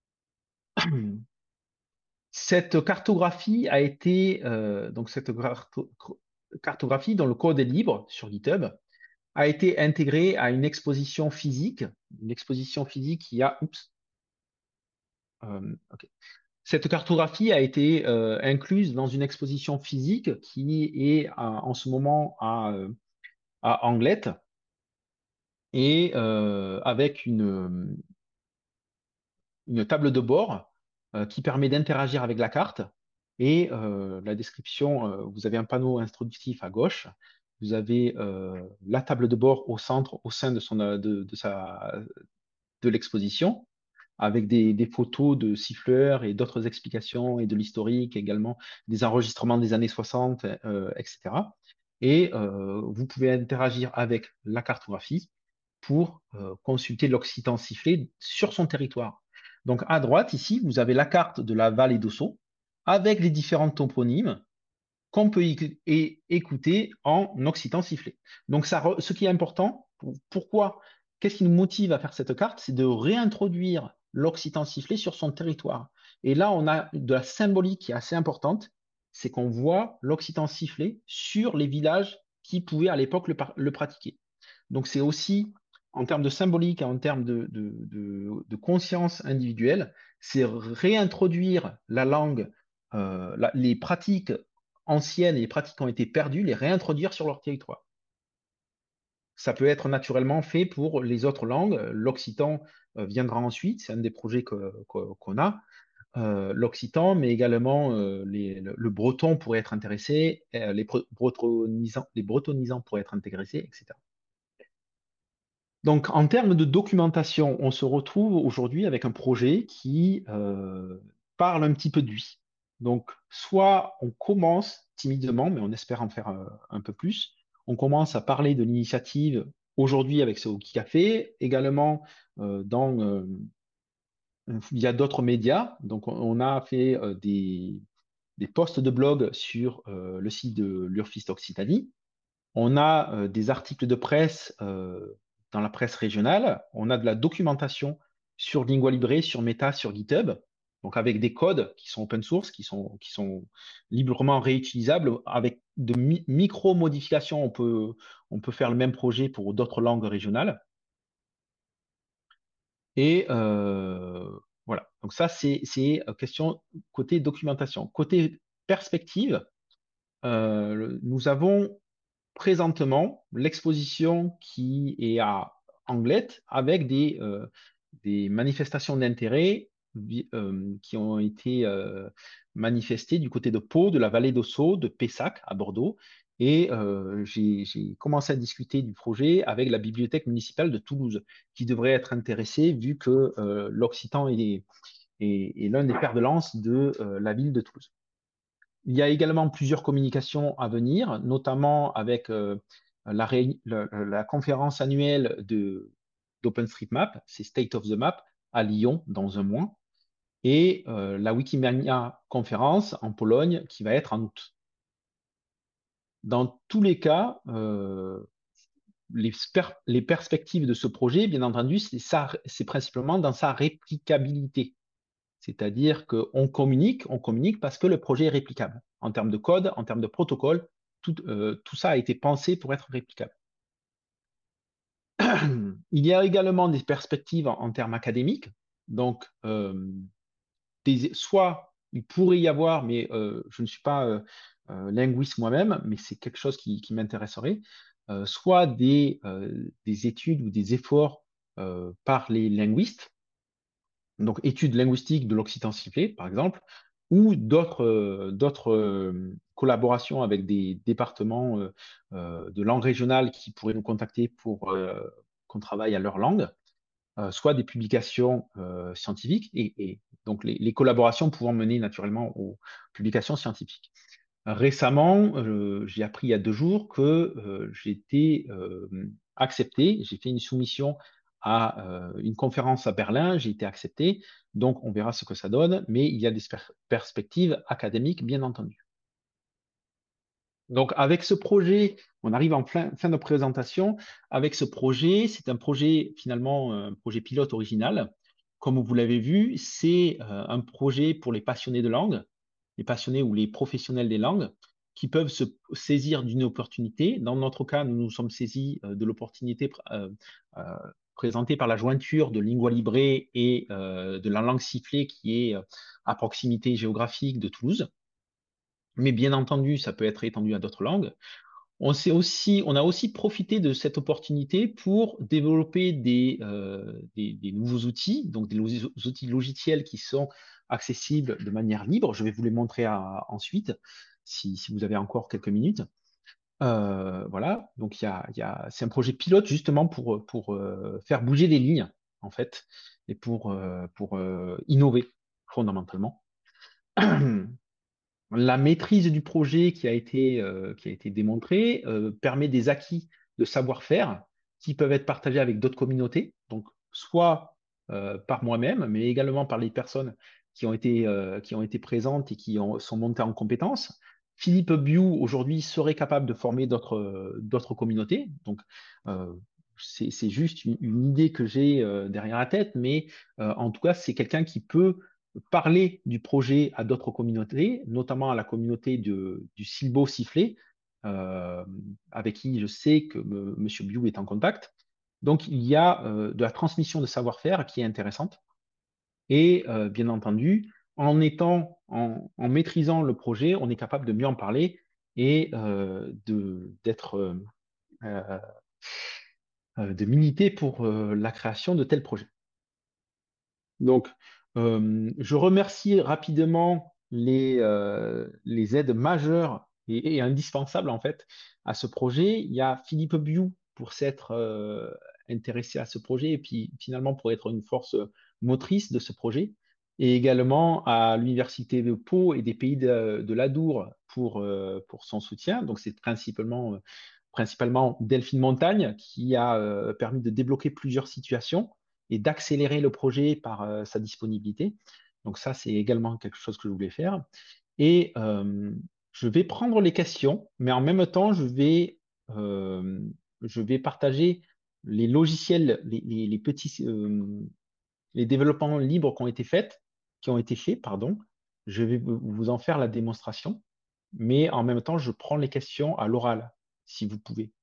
Cette cartographie a été, euh, donc cette carto- cartographie dont le code est libre sur GitHub, a été intégrée à une exposition physique, une exposition physique qui a, oups, euh, ok. Cette cartographie a été euh, incluse dans une exposition physique qui est à- en ce moment à, euh, à Anglet et euh, avec une, une table de bord euh, qui permet d'interagir avec la carte et euh, la description, euh, vous avez un panneau instructif à gauche, vous avez euh, la table de bord au centre, au sein de, son, de, de sa, de l'exposition, avec des, des photos de siffleurs et d'autres explications et de l'historique également, des enregistrements des années soixante, euh, et cetera. Et euh, vous pouvez interagir avec la cartographie pour euh, consulter l'occitan sifflé sur son territoire. Donc à droite, ici, vous avez la carte de la vallée d'Ossau. avec les différents toponymes qu'on peut éc- é- écouter en occitan sifflé. Donc, ça, re- ce qui est important, pour- pourquoi, qu'est-ce qui nous motive à faire cette carte? C'est de réintroduire l'occitan sifflé sur son territoire. Et là, on a de la symbolique qui est assez importante, c'est qu'on voit l'occitan sifflé sur les villages qui pouvaient à l'époque le, par- le pratiquer. Donc, c'est aussi, en termes de symbolique, en termes de, de, de- de conscience individuelle, c'est réintroduire la langue, euh, la- les pratiques anciennes et les pratiques qui ont été perdues, les réintroduire sur leur territoire. Ça peut être naturellement fait pour les autres langues. L'occitan euh, viendra ensuite, c'est un des projets que- que- qu'on a. Euh, l'occitan, mais également euh, les- le, le breton pourrait être intéressé, euh, les, bre- bretonisants, les bretonisants pourraient être intéressés, et cetera. Donc, en termes de documentation, on se retrouve aujourd'hui avec un projet qui euh, parle un petit peu de lui. Donc, soit on commence timidement, mais on espère en faire euh, un peu plus. On commence à parler de l'initiative aujourd'hui avec ce Café, également euh, dans, euh, via d'autres médias. Donc, on, on a fait euh, des, des posts de blog sur euh, le site de l'Urfist Occitanie. On a euh, des articles de presse euh, dans la presse régionale. On a de la documentation sur Lingua Libre, sur Meta, sur GitHub. Donc avec des codes qui sont open source, qui sont, qui sont librement réutilisables. Avec de mi- micro-modifications, on peut, on peut faire le même projet pour d'autres langues régionales. Et euh, voilà. Donc ça, c'est, c'est euh, question côté documentation. Côté perspective, euh, nous avons présentement l'exposition qui est à Anglet avec des, euh, des manifestations d'intérêt vi- euh, qui ont été euh, manifestées du côté de Pau, de la vallée d'Ossau, de Pessac à Bordeaux. Et euh, j'ai, j'ai commencé à discuter du projet avec la bibliothèque municipale de Toulouse, qui devrait être intéressée vu que euh, l'Occitan est, est- est l'un des fers de lance de euh, la ville de Toulouse. Il y a également plusieurs communications à venir, notamment avec euh, la, réuni- la- la conférence annuelle de, d'OpenStreetMap, c'est State of the Map, à Lyon dans un mois, et euh, la Wikimania conférence en Pologne qui va être en août. Dans tous les cas, euh, les, sper- les perspectives de ce projet, bien entendu, c'est ça, c'est principalement dans sa réplicabilité. C'est-à-dire qu'on communique, on communique parce que le projet est réplicable. En termes de code, en termes de protocole, tout, euh, tout ça a été pensé pour être réplicable. Il y a également des perspectives en, en termes académiques. Donc, euh, des- soit il pourrait y avoir, mais euh, je ne suis pas euh, euh, linguiste moi-même, mais c'est quelque chose qui, qui m'intéresserait, euh, soit des, euh, des études ou des efforts euh, par les linguistes, donc études linguistiques de l'occitan sifflé, par exemple, ou d'autres euh, d'autres euh, collaborations avec des départements euh, euh, de langue régionale qui pourraient nous contacter pour euh, qu'on travaille à leur langue, euh, soit des publications euh, scientifiques, et, et donc les, les collaborations pouvant mener naturellement aux publications scientifiques. Récemment, euh, j'ai appris il y a deux jours que euh, j'ai été euh, accepté. J'ai fait une soumission à euh, une conférence à Berlin. J'ai été accepté. Donc, on verra ce que ça donne. Mais il y a des per- perspectives académiques, bien entendu. Donc, avec ce projet, on arrive en fin, fin de présentation. Avec ce projet, c'est un projet finalement un projet pilote original. Comme vous l'avez vu, c'est euh, un projet pour les passionnés de langue, les passionnés ou les professionnels des langues, qui peuvent se saisir d'une opportunité. Dans notre cas, nous nous sommes saisis euh, de l'opportunité euh, euh, présentée par la jointure de Lingua Libre et euh, de la langue sifflée qui est euh, à proximité géographique de Toulouse. Mais bien entendu, ça peut être étendu à d'autres langues. On s'est aussi, on a aussi profité de cette opportunité pour développer des, euh, des, des nouveaux outils, donc des lo- outils logiciels qui sont accessibles de manière libre. Je vais vous les montrer à- ensuite, si, si vous avez encore quelques minutes. Euh, voilà, donc il y a, il y a, c'est un projet pilote justement pour, pour euh, faire bouger les lignes, en fait, et pour, euh, pour euh, innover fondamentalement. La maîtrise du projet qui a été, euh, qui a été démontrée euh, permet des acquis de savoir-faire qui peuvent être partagés avec d'autres communautés, donc soit euh, par moi-même, mais également par les personnes qui ont été, euh, qui ont été présentes et qui ont, sont montées en compétences. Philippe Biou, aujourd'hui, serait capable de former d'autres d'autres communautés. Donc, euh, c'est c'est juste une, une idée que j'ai euh, derrière la tête, mais euh, en tout cas, c'est quelqu'un qui peut parler du projet à d'autres communautés, notamment à la communauté de, du Silbo Sifflé, euh, avec qui je sais que M. Biou est en contact. Donc, il y a euh, de la transmission de savoir-faire qui est intéressante. Et euh, bien entendu, en étant, en, en maîtrisant le projet, on est capable de mieux en parler et euh, de, d'être, euh, euh, euh, de militer pour euh, la création de tels projets. Donc, euh, je remercie rapidement les, euh, les aides majeures et, et indispensables en fait à ce projet. Il y a Philippe Biou pour s'être euh, intéressé à ce projet et puis finalement pour être une force motrice de ce projet. Et également à l'Université de Pau et des Pays de, de l'Adour pour, euh, pour son soutien. Donc, c'est principalement, euh, principalement Delphine Montagne qui a euh, permis de débloquer plusieurs situations et d'accélérer le projet par euh, sa disponibilité. Donc ça, c'est également quelque chose que je voulais faire. Et euh, je vais prendre les questions, mais en même temps, je vais, euh, je vais partager les logiciels, les, les- les petits, euh, les développements libres qui ont été faits, qui ont été faits, pardon. Je vais vous vous en faire la démonstration, mais en même temps, je prends les questions à l'oral, si vous pouvez.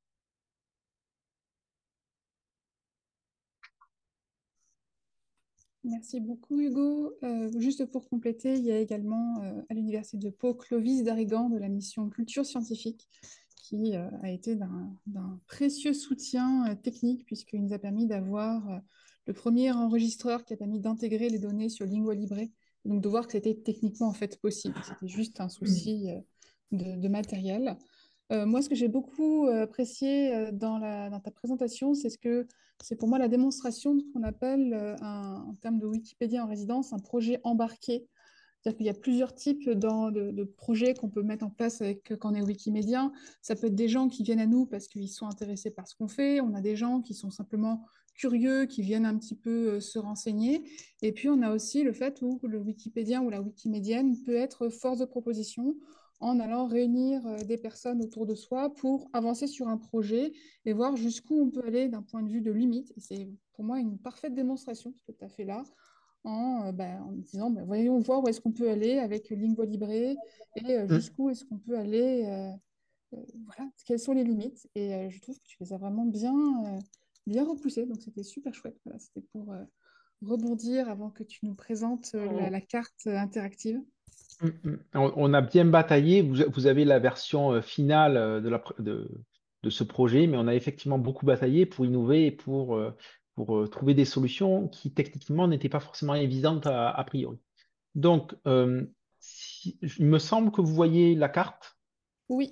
Merci beaucoup, Hugo. Euh, juste pour compléter, il y a également euh, à l'Université de Pau Clovis Darigan de la mission Culture Scientifique qui euh, a été d'un d'un précieux soutien euh, technique puisqu'il nous a permis d'avoir euh, le premier enregistreur qui a permis d'intégrer les données sur Lingua Libre, donc de voir que c'était techniquement en fait possible. C'était juste un souci euh, de, de matériel. Euh, moi, ce que j'ai beaucoup euh, apprécié euh, dans la, dans ta présentation, c'est ce que c'est pour moi la démonstration de ce qu'on appelle, euh, un- en termes de Wikipédia en résidence, un projet embarqué. C'est-à-dire qu'il y a plusieurs types dans- de, de projets qu'on peut mettre en place avec, quand on est Wikimédien. Ça peut être des gens qui viennent à nous parce qu'ils sont intéressés par ce qu'on fait. On a des gens qui sont simplement curieux, qui viennent un petit peu euh, se renseigner. Et puis, on a aussi le fait où le Wikipédien ou la Wikimédienne peut être force de proposition en allant réunir euh, des personnes autour de soi pour avancer sur un projet et voir jusqu'où on peut aller d'un point de vue de limite. Et c'est pour moi une parfaite démonstration de ce que tu as fait là, en, euh, bah, en disant, bah, voyons voir où est-ce qu'on peut aller avec Lingua Libre et euh, Mm. jusqu'où est-ce qu'on peut aller, euh, euh, voilà, quelles sont les limites. Et euh, je trouve que tu les as vraiment bien, euh, bien repoussées, donc c'était super chouette. Voilà, c'était pour euh, rebondir avant que tu nous présentes euh, la, la carte euh, interactive. Mm, mm. On, on a bien bataillé. Vous, vous avez la version euh, finale euh, de, la, pr- de, de ce projet, mais on a effectivement beaucoup bataillé pour innover et pour, euh, pour euh, trouver des solutions qui techniquement n'étaient pas forcément évidentes a, a priori. Donc, euh, si- il me semble que vous voyez la carte. Oui,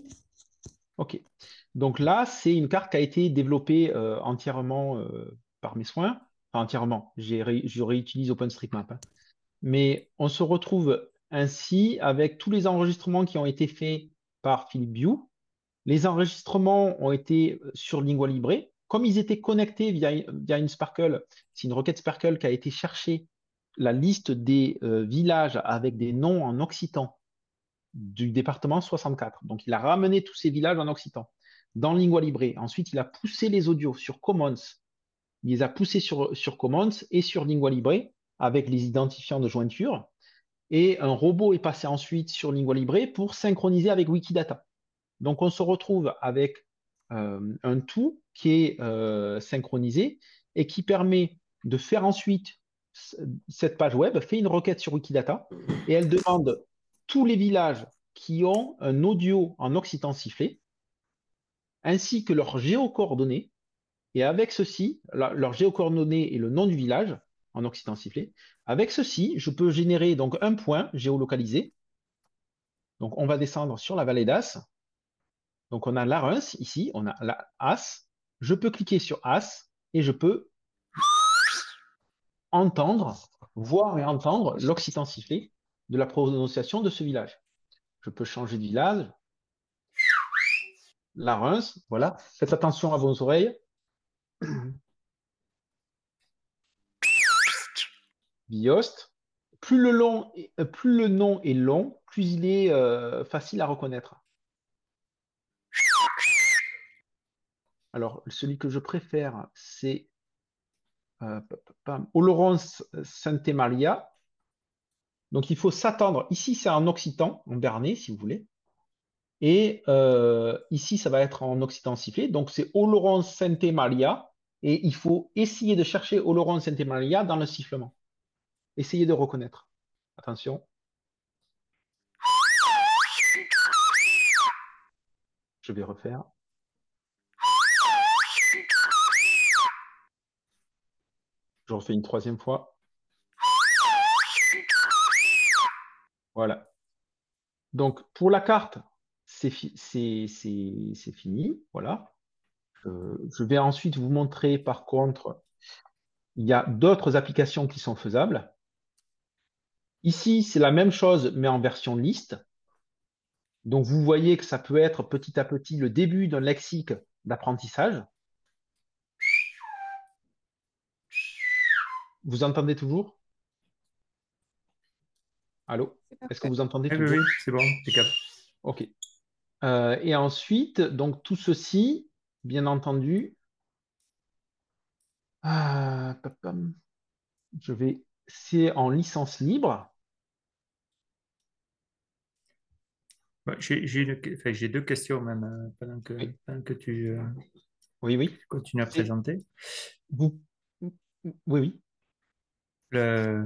OK. Donc là, c'est une carte qui a été développée euh, entièrement euh, par mes soins. Enfin, entièrement. J'ai ré- je réutilise OpenStreetMap, hein. Mais on se retrouve ainsi avec tous les enregistrements qui ont été faits par Philippe Biou. Les enregistrements ont été sur Lingua Libre. Comme ils étaient connectés via, via une Sparkle, c'est une requête Sparkle qui a été chercher la liste des euh, villages avec des noms en occitan du département soixante-quatre. Donc, il a ramené tous ces villages en occitan dans Lingua Libre. Ensuite, il a poussé les audios sur Commons. Il les a poussés sur, sur Commons et sur Lingua Libre avec les identifiants de jointure. Et un robot est passé ensuite sur Lingua Libre pour synchroniser avec Wikidata. Donc, on se retrouve avec euh, un tout qui est euh, synchronisé et qui permet de faire ensuite cette page web, fait une requête sur Wikidata et elle demande tous les villages qui ont un audio en occitan sifflé ainsi que leurs géocoordonnées. Et avec ceci, la- leurs géocoordonnées et le nom du village en occitan sifflé, avec ceci, je peux générer donc un point géolocalisé. Donc, on va descendre sur la vallée d'As. Donc, on a la Reims ici, on a la As. Je peux cliquer sur As et je peux entendre, voir et entendre l'occitan sifflé de la prononciation de ce village. Je peux changer de village, la Reims, voilà. Faites attention à vos oreilles. Biost, plus le long, est- euh, plus le nom est long, plus il est euh, facile à reconnaître. Alors, celui que je préfère, c'est euh, pa- pa- pam, Olorens Sainte-Maria. Donc, il faut s'attendre. Ici, c'est en occitan, en berné, si vous voulez. Et euh, ici, ça va être en occitan sifflé. Donc, c'est Olorens Sainte-Maria. Et il faut essayer de chercher Olorens Sainte-Maria dans le sifflement. Essayez de reconnaître. Attention, je vais refaire. Je refais une troisième fois. Voilà. Donc, pour la carte, c'est fi- c'est- c'est- c'est fini. Voilà. Euh, je vais ensuite vous montrer, par contre, il y a d'autres applications qui sont faisables. Ici, c'est la même chose, mais en version liste. Donc, vous voyez que ça peut être petit à petit le début d'un lexique d'apprentissage. Vous entendez toujours? Allô? C'est Est-ce que parfait. vous entendez Oui, oui, oui, toujours? c'est bon, impeccable. OK. Euh, et ensuite, donc tout ceci, bien entendu, ah, pam, pam, je vais, c'est en licence libre. Ouais, j'ai j'ai une- enfin, j'ai deux questions même euh, pendant que, Oui, pendant que tu, euh, oui, oui. tu continues à C'est présenter. vous. Oui, oui. Le-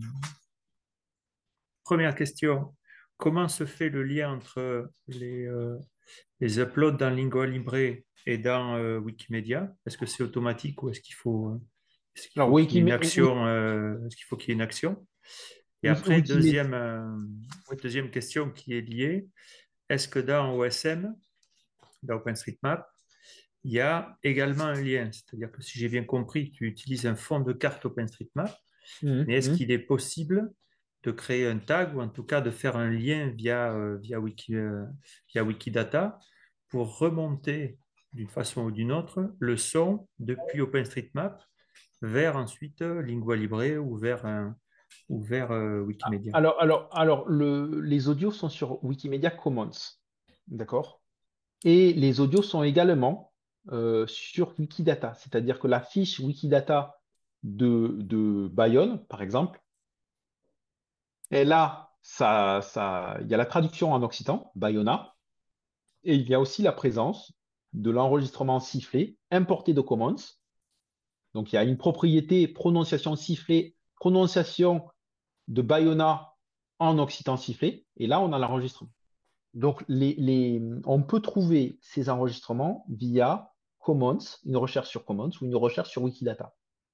Première question, comment se fait le lien entre les, euh, les uploads dans Lingua Libre et dans euh, Wikimedia? Est-ce que c'est automatique ou est-ce qu'il faut, euh, est-ce qu'il Alors faut qu'il y ait une Wikime- Wi- action, euh, est-ce qu'il faut qu'il y ait une action? Et Wi- après, Wikimedia. deuxième, euh, Oui. deuxième question qui est liée, est-ce que dans O S M, dans OpenStreetMap, il y a également un lien? C'est-à-dire que si j'ai bien compris, tu utilises un fond de carte OpenStreetMap, Mhm, mais est-ce mhm. qu'il est possible de créer un tag ou en tout cas de faire un lien via, euh, via, Wiki, euh, via Wikidata pour remonter d'une façon ou d'une autre le son depuis OpenStreetMap vers ensuite euh, Lingua Libre ou vers, un- ou vers euh, Wikimedia. Alors, alors, alors le, les audios sont sur Wikimedia Commons, d'accord? Et les audios sont également euh, sur Wikidata, c'est-à-dire que la fiche Wikidata de, de Bayonne, par exemple, elle a ça, ça, il y a la traduction en occitan, Bayona, et il y a aussi la présence de l'enregistrement sifflé importé de Commons. Donc, il y a une propriété prononciation sifflée, prononciation de Bayona en occitan sifflé, et là, on a l'enregistrement. Donc, les, les, on peut trouver ces enregistrements via Commons, une recherche sur Commons ou une recherche sur Wikidata.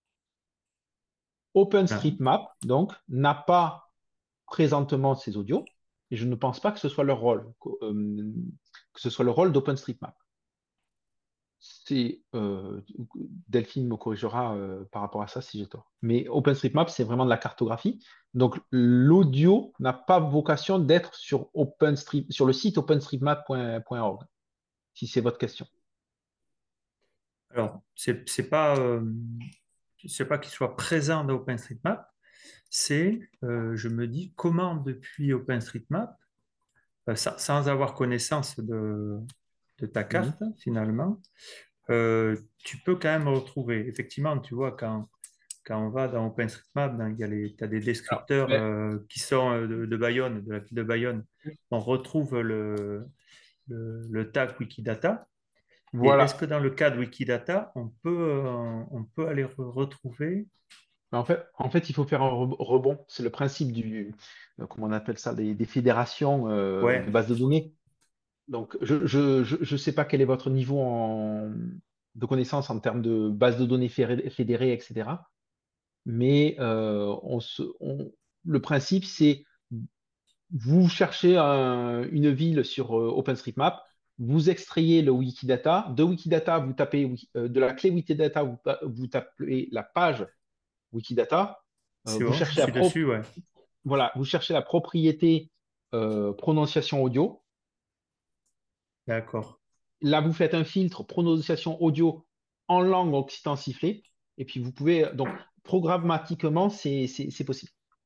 Voilà. OpenStreetMap, donc, n'a pas présentement ces audios, et je ne pense pas que ce soit leur rôle, que, euh, que ce soit le rôle d'OpenStreetMap. C'est euh, Delphine me corrigera euh, par rapport à ça si j'ai tort. Mais OpenStreetMap, c'est vraiment de la cartographie. Donc, l'audio n'a pas vocation d'être sur OpenStreet, sur le site openstreetmap point org, si c'est votre question. Alors, c'est c'est pas, euh, c'est pas qu'il soit présent dans OpenStreetMap, c'est, euh, je me dis, comment depuis OpenStreetMap, euh, sans, sans avoir connaissance de, de ta Mhm. carte, finalement, euh, tu peux quand même retrouver. Effectivement, tu vois, quand, quand on va dans OpenStreetMap, dans- il y a les, t'as des Alors, descripteurs ben, euh, qui sont euh, de, de Bayonne, de la ville de Bayonne. On retrouve le, le, le tag Wikidata. Et est-ce que voilà. dans le cas de Wikidata, on peut, euh, on peut aller re- retrouver? Mais En fait, en fait, il faut faire un re- rebond. C'est le principe du, euh, comment on appelle ça, des, des fédérations euh, de Ouais, bases de données. Donc, je ne je, je, je sais pas quel est votre niveau en, de connaissance en termes de bases de données fédérées, fédérées, et cetera. Mais euh, on se, on- le principe, c'est vous cherchez un- une ville sur euh, OpenStreetMap, vous extrayez le Wikidata. De Wikidata, vous tapez Wiki- euh, de la clé Wikidata, vous, ta- vous tapez la page Wikidata. Euh, c'est vous bon, je cherchez la suis pro- dessus, ouais. voilà, vous cherchez la propriété euh, prononciation audio. D'accord. Là, vous faites un filtre prononciation audio en langue occitan sifflée. Et puis, vous pouvez, donc, programmatiquement, c'est c'est- c'est possible.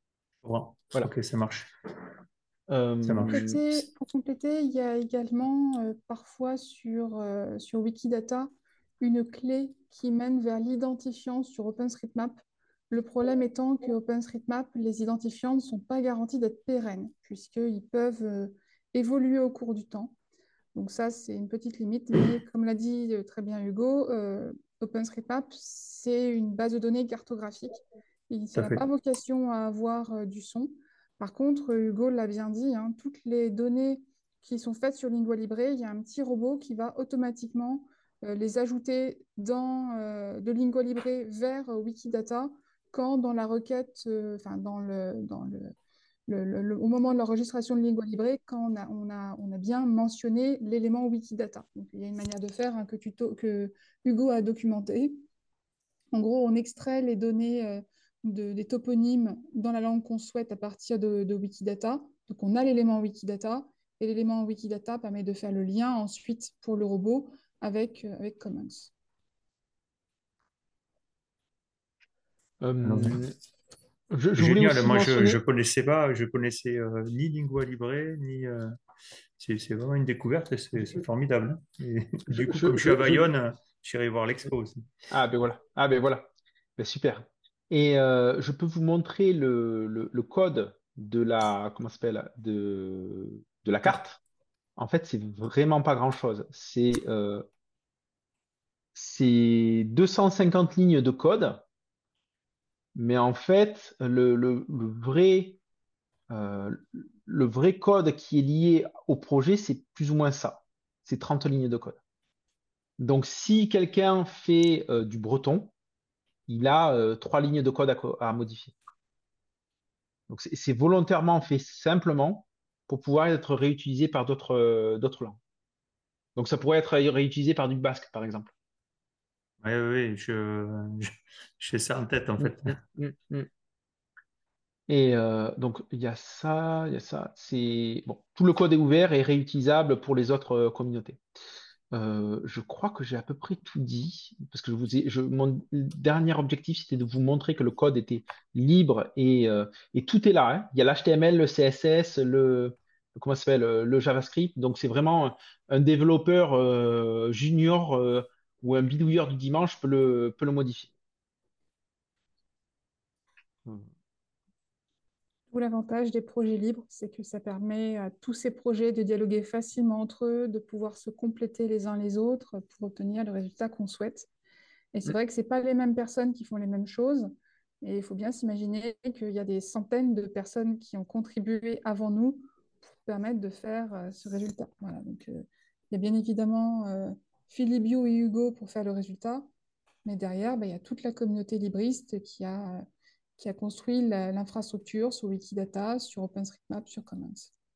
Bon, Voilà. ok, ça marche. Euh, Ça marche. Compléter- pour compléter, il y a également euh, parfois sur, euh, sur Wikidata une clé qui mène vers l'identifiant sur OpenStreetMap. Le problème étant que OpenStreetMap, les identifiants ne sont pas garantis d'être pérennes, puisqu'ils peuvent euh, évoluer au cours du temps. Donc ça, c'est une petite limite, mais comme l'a dit euh, très bien Hugo, euh, OpenStreetMap, c'est une base de données cartographique. Et ça Tout à n'a fait. pas vocation à avoir euh, du son. Par contre, euh, Hugo l'a bien dit, hein, toutes les données qui sont faites sur Lingua Libre, il y a un petit robot qui va automatiquement euh, les ajouter dans, euh, de Lingua Libre vers euh, Wikidata quand dans la requête, euh, enfin dans le, dans le, le- le- le- au moment de l'enregistration de Lingua Libre, quand on a, on a, on a bien mentionné l'élément Wikidata. Donc, il y a une manière de faire hein, que, tuto, que Hugo a documenté. En gros, on extrait les données euh, de- des toponymes dans la langue qu'on souhaite à partir de, de Wikidata. Donc, on a l'élément Wikidata et l'élément Wikidata permet de faire le lien ensuite pour le robot avec, euh, avec Commons. euh, je, je voulais Génial. aussi Moi, je je mentionner, connaissais pas, je connaissais euh, ni Lingua Libre, ni. euh, c'est c'est vraiment une découverte et c'est c'est formidable. Et je, du coup, je, comme je suis à je, je- Bayonne, euh, j'irai voir l'expo aussi. ah ben voilà, ah ben voilà, ben super. Et euh, je peux vous montrer le, le, le code de la, comment ça s'appelle, de, de la Carte. carte. En fait, c'est vraiment pas grand-chose. C'est euh, c'est deux cent cinquante lignes de code, mais en fait, le, le, le vrai, euh, le vrai code qui est lié au projet, c'est plus ou moins ça. C'est trente lignes de code. Donc, si quelqu'un fait euh, du breton, il a euh, trois lignes de code à, co- à modifier. Donc, c'est c'est volontairement fait simplement pour pouvoir être réutilisé par d'autres euh, d'autres langues. Donc, ça pourrait être réutilisé par du basque, par exemple. Oui, oui, oui, je, je, j'ai ça en tête en Mm, fait. mm, mm, mm. Et euh, donc, il y a ça, il y a ça. C'est bon, tout le code est ouvert et réutilisable pour les autres euh, communautés. Euh, je crois que j'ai à peu près tout dit, parce que je vous ai, je, mon dernier objectif, c'était de vous montrer que le code était libre et, euh, et tout est là, hein. Il y a l'H T M L, le C S S, le, comment ça s'appelle, le, le JavaScript. Donc, c'est vraiment un développeur euh, junior euh, ou un bidouilleur du dimanche peut le, peut le modifier. Tout l'avantage des projets libres, c'est que ça permet à tous ces projets de dialoguer facilement entre eux, de pouvoir se compléter les uns les autres pour obtenir le résultat qu'on souhaite. Et c'est Mm. vrai que ce pas les mêmes personnes qui font les mêmes choses. Et il faut bien s'imaginer qu'il y a des centaines de personnes qui ont contribué avant nous pour permettre de faire euh, ce résultat. Voilà, donc, euh, il y a bien évidemment euh, Philippe Biou et Hugo pour faire le résultat, mais derrière, bah, il y a toute la communauté libriste qui a, qui a construit la- l'infrastructure sur Wikidata, sur OpenStreetMap, sur Commons.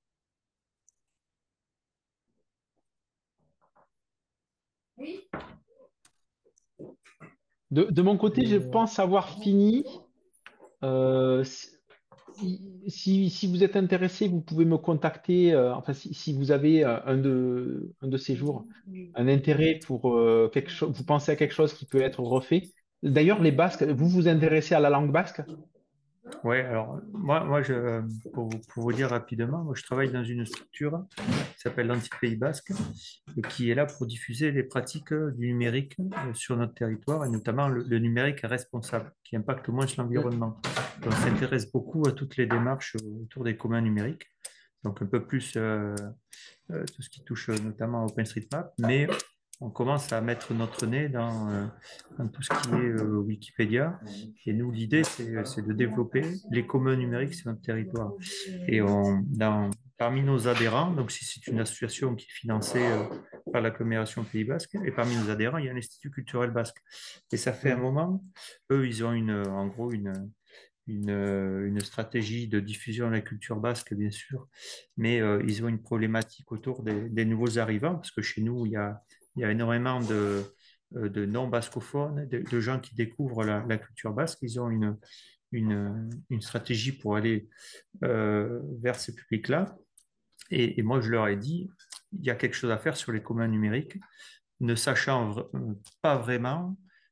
De, de mon côté, Et, je euh, pense avoir fini. Euh, si, si, si vous êtes intéressé, vous pouvez me contacter. Euh, enfin, si, si vous avez euh, un de, un de ces jours un intérêt pour euh, quelque chose, vous pensez à quelque chose qui peut être refait. D'ailleurs, les Basques, vous vous intéressez à la langue basque? ouais, alors moi, moi je, pour, vous- pour vous dire rapidement, moi, je travaille dans une structure qui s'appelle l'Anti-Pays Basque et qui est là pour diffuser les pratiques du numérique euh, sur notre territoire et notamment le, le numérique responsable qui impacte moins sur Mm. l'environnement. On s'intéresse beaucoup à toutes les démarches autour des communs numériques, donc un peu plus euh, euh, tout ce qui touche euh, notamment à OpenStreetMap, mais on commence à mettre notre nez dans, euh, dans tout ce qui est euh, Wikipédia. Et nous, l'idée, c'est, c'est de développer les communs numériques sur notre territoire. Et on, dans, parmi nos adhérents, donc si c'est une association qui est financée euh, par l'agglomération Pays Basque, et parmi nos adhérents, il y a l'Institut culturel basque. Et ça fait un Mm. moment, eux, ils ont une, en gros une, une, euh, une stratégie de diffusion de la culture basque, bien sûr, mais euh, ils ont une problématique autour des, des nouveaux arrivants, parce que chez nous, il y a, il y a énormément de, euh, de non-bascophones, de, de gens qui découvrent la, la culture basque. Ils ont une, une, une stratégie pour aller euh, vers ces publics-là. Et, et moi, je leur ai dit, il y a quelque chose à faire sur les communs numériques, ne sachant vra- pas vraiment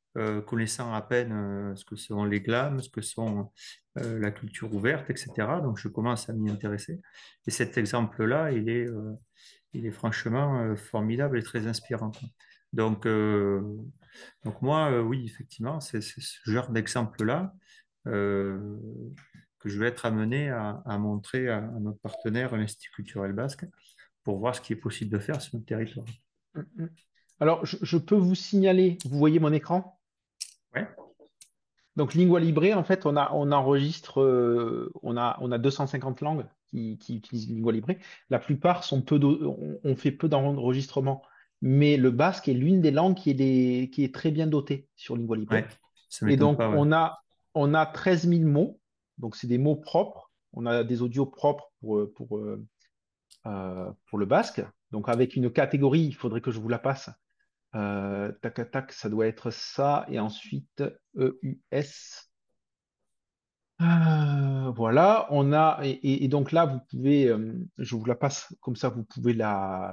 euh, connaissant à peine euh, ce que sont les glames, ce que sont euh, la culture ouverte, et cetera. Donc, je commence à m'y intéresser. Et cet exemple-là, il est, euh, il est franchement euh, formidable et très inspirant, quoi. Donc, euh, donc moi, euh, oui, effectivement, c'est c'est ce genre d'exemple-là euh, que je vais être amené à, à montrer à, à notre partenaire, l'Institut culturel basque, pour voir ce qui est possible de faire sur notre territoire. Mm, mm. Alors, je, je peux vous signaler, vous voyez mon écran? Ouais, Donc, Lingua Libre, en fait, on a, on enregistre, euh, on a, on a deux cent cinquante langues qui, qui utilisent Lingua Libre. La plupart sont peu d'au- on, on fait peu d'enregistrements. Mais le basque est l'une des langues qui est, des- qui est très bien dotée sur Lingua Libre. ouais, ça Et m'étonne donc, pas, ouais. on a, on a treize mille mots. Donc, c'est des mots propres. On a des audios propres pour, euh, pour, euh, euh, pour le basque. Donc, avec une catégorie, il faudrait que je vous la passe. Euh, tac, tac, tac, ça doit être ça. Et ensuite, E U S. Euh, voilà, on a. Et, et- et donc là, vous pouvez. Euh, je vous la passe comme ça, vous pouvez la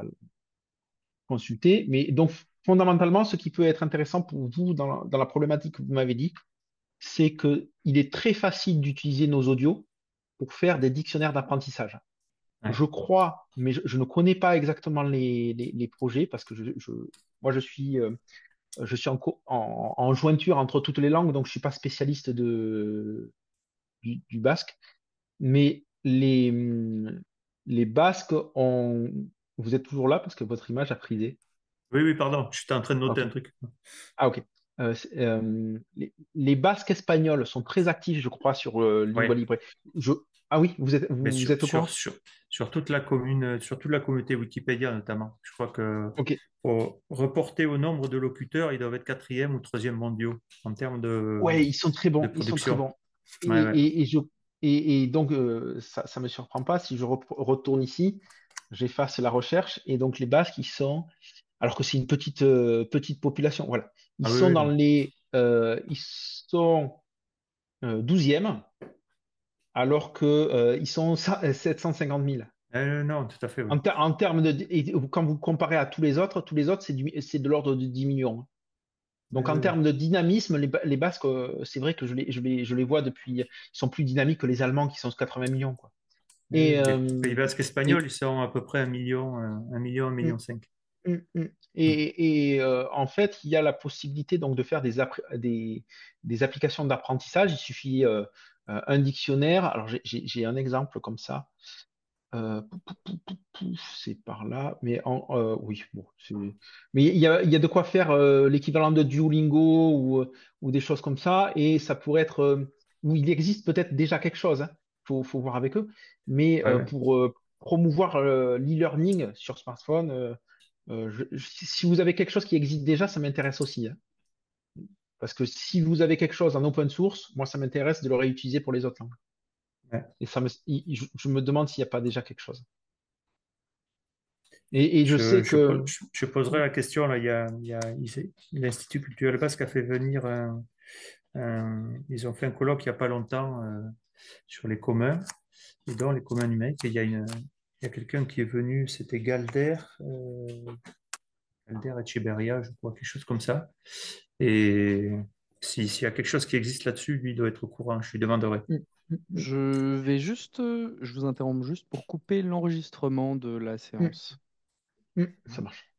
consulter. Mais donc, fondamentalement, ce qui peut être intéressant pour vous dans la, dans la problématique que vous m'avez dit, c'est que il est très facile d'utiliser nos audios pour faire des dictionnaires d'apprentissage. Ouais, Je crois, mais je, je ne connais pas exactement les, les- les projets parce que je, je- moi, je suis, euh, je suis en, co- en- en jointure entre toutes les langues, donc je ne suis pas spécialiste de, du, du basque. Mais les, hum, les Basques ont. Vous êtes toujours là parce que votre image a frisé. oui, oui, pardon, j'étais en train de noter Ok. un truc. Ah, ok. Euh, c'est- euh, les, les Basques espagnols sont très actifs, je crois, sur euh, Lingua Ouais, Libre. Je... Ah oui, vous êtes, mais vous, vous sur, êtes au sur, courant? sur, sur toute la commune, sur toute la communauté Wikipédia notamment. Je crois que Ok. pour reporter au nombre de locuteurs, ils doivent être quatrième ou troisième mondiaux en termes de, Ouais, ils sont très de bons. Ils sont très production. bons. Et, Ouais, ouais. et, et je, et, et donc, euh, ça, ça me surprend pas. Si je rep- retourne ici, j'efface la recherche. Et donc, les Basques, ils sont. Alors que c'est une petite, euh, petite population. Voilà. Ils Ah oui, sont oui, dans non. les. Euh, ils sont euh, douzième, alors que, euh, ils sont sept cent cinquante mille. Euh, non, tout à fait, oui. En, ter- en termes de. Et quand vous comparez à tous les autres, tous les autres, c'est du- c'est de l'ordre de dix millions. Oui, Donc, en oui, oui. termes de dynamisme, les, Ba- les Basques, euh, c'est vrai que je les, je les, je les vois depuis. Ils sont plus dynamiques que les Allemands qui sont sur quatre-vingts millions, quoi. Oui, Et, oui. Les Pays euh, Basques espagnols, et, ils sont à peu près un million, euh, un million, un million cinq. mm, mm. Mm. Et, et, euh, en fait, il y a la possibilité donc de faire des, appré- des, des applications d'apprentissage. Il suffit euh, euh, un dictionnaire. Alors j'ai j'ai- j'ai un exemple comme ça. Euh, pou, pou, pou, pou, pou, c'est par là. Mais en, euh, oui, bon, c'est- mais il y a, il y a de quoi faire euh, l'équivalent de Duolingo ou, euh, ou des choses comme ça. Et ça pourrait être euh, où il existe peut-être déjà quelque chose. Hein. Faut, faut voir avec eux. Mais Ouais, euh, ouais. pour euh, promouvoir euh, l'e-learning sur smartphone. euh, euh, je- je- si vous avez quelque chose qui existe déjà, ça m'intéresse aussi, hein. Parce que si vous avez quelque chose en open source, moi, ça m'intéresse de le réutiliser pour les autres langues. Ouais. Et ça me, il- il- je, je me demande s'il n'y a pas déjà quelque chose. Et, et je Je, sais je, po- que. je- je poserai la question, là, il y a, il y a il- l'Institut culturel basque a fait venir un, un- ils ont fait un colloque il n'y a pas longtemps euh, sur les communs, et dans les communs numériques, et il y a une, il y a quelqu'un qui est venu, c'était Galder, euh, Galder Echeberria, je crois, quelque chose comme ça. Et si- s'il y a quelque chose qui existe là-dessus, lui il doit être au courant, je lui demanderai. Mm, mm, mm, Je vais juste, euh, je vous interromps juste pour couper l'enregistrement de la mm, séance. mm, ça marche.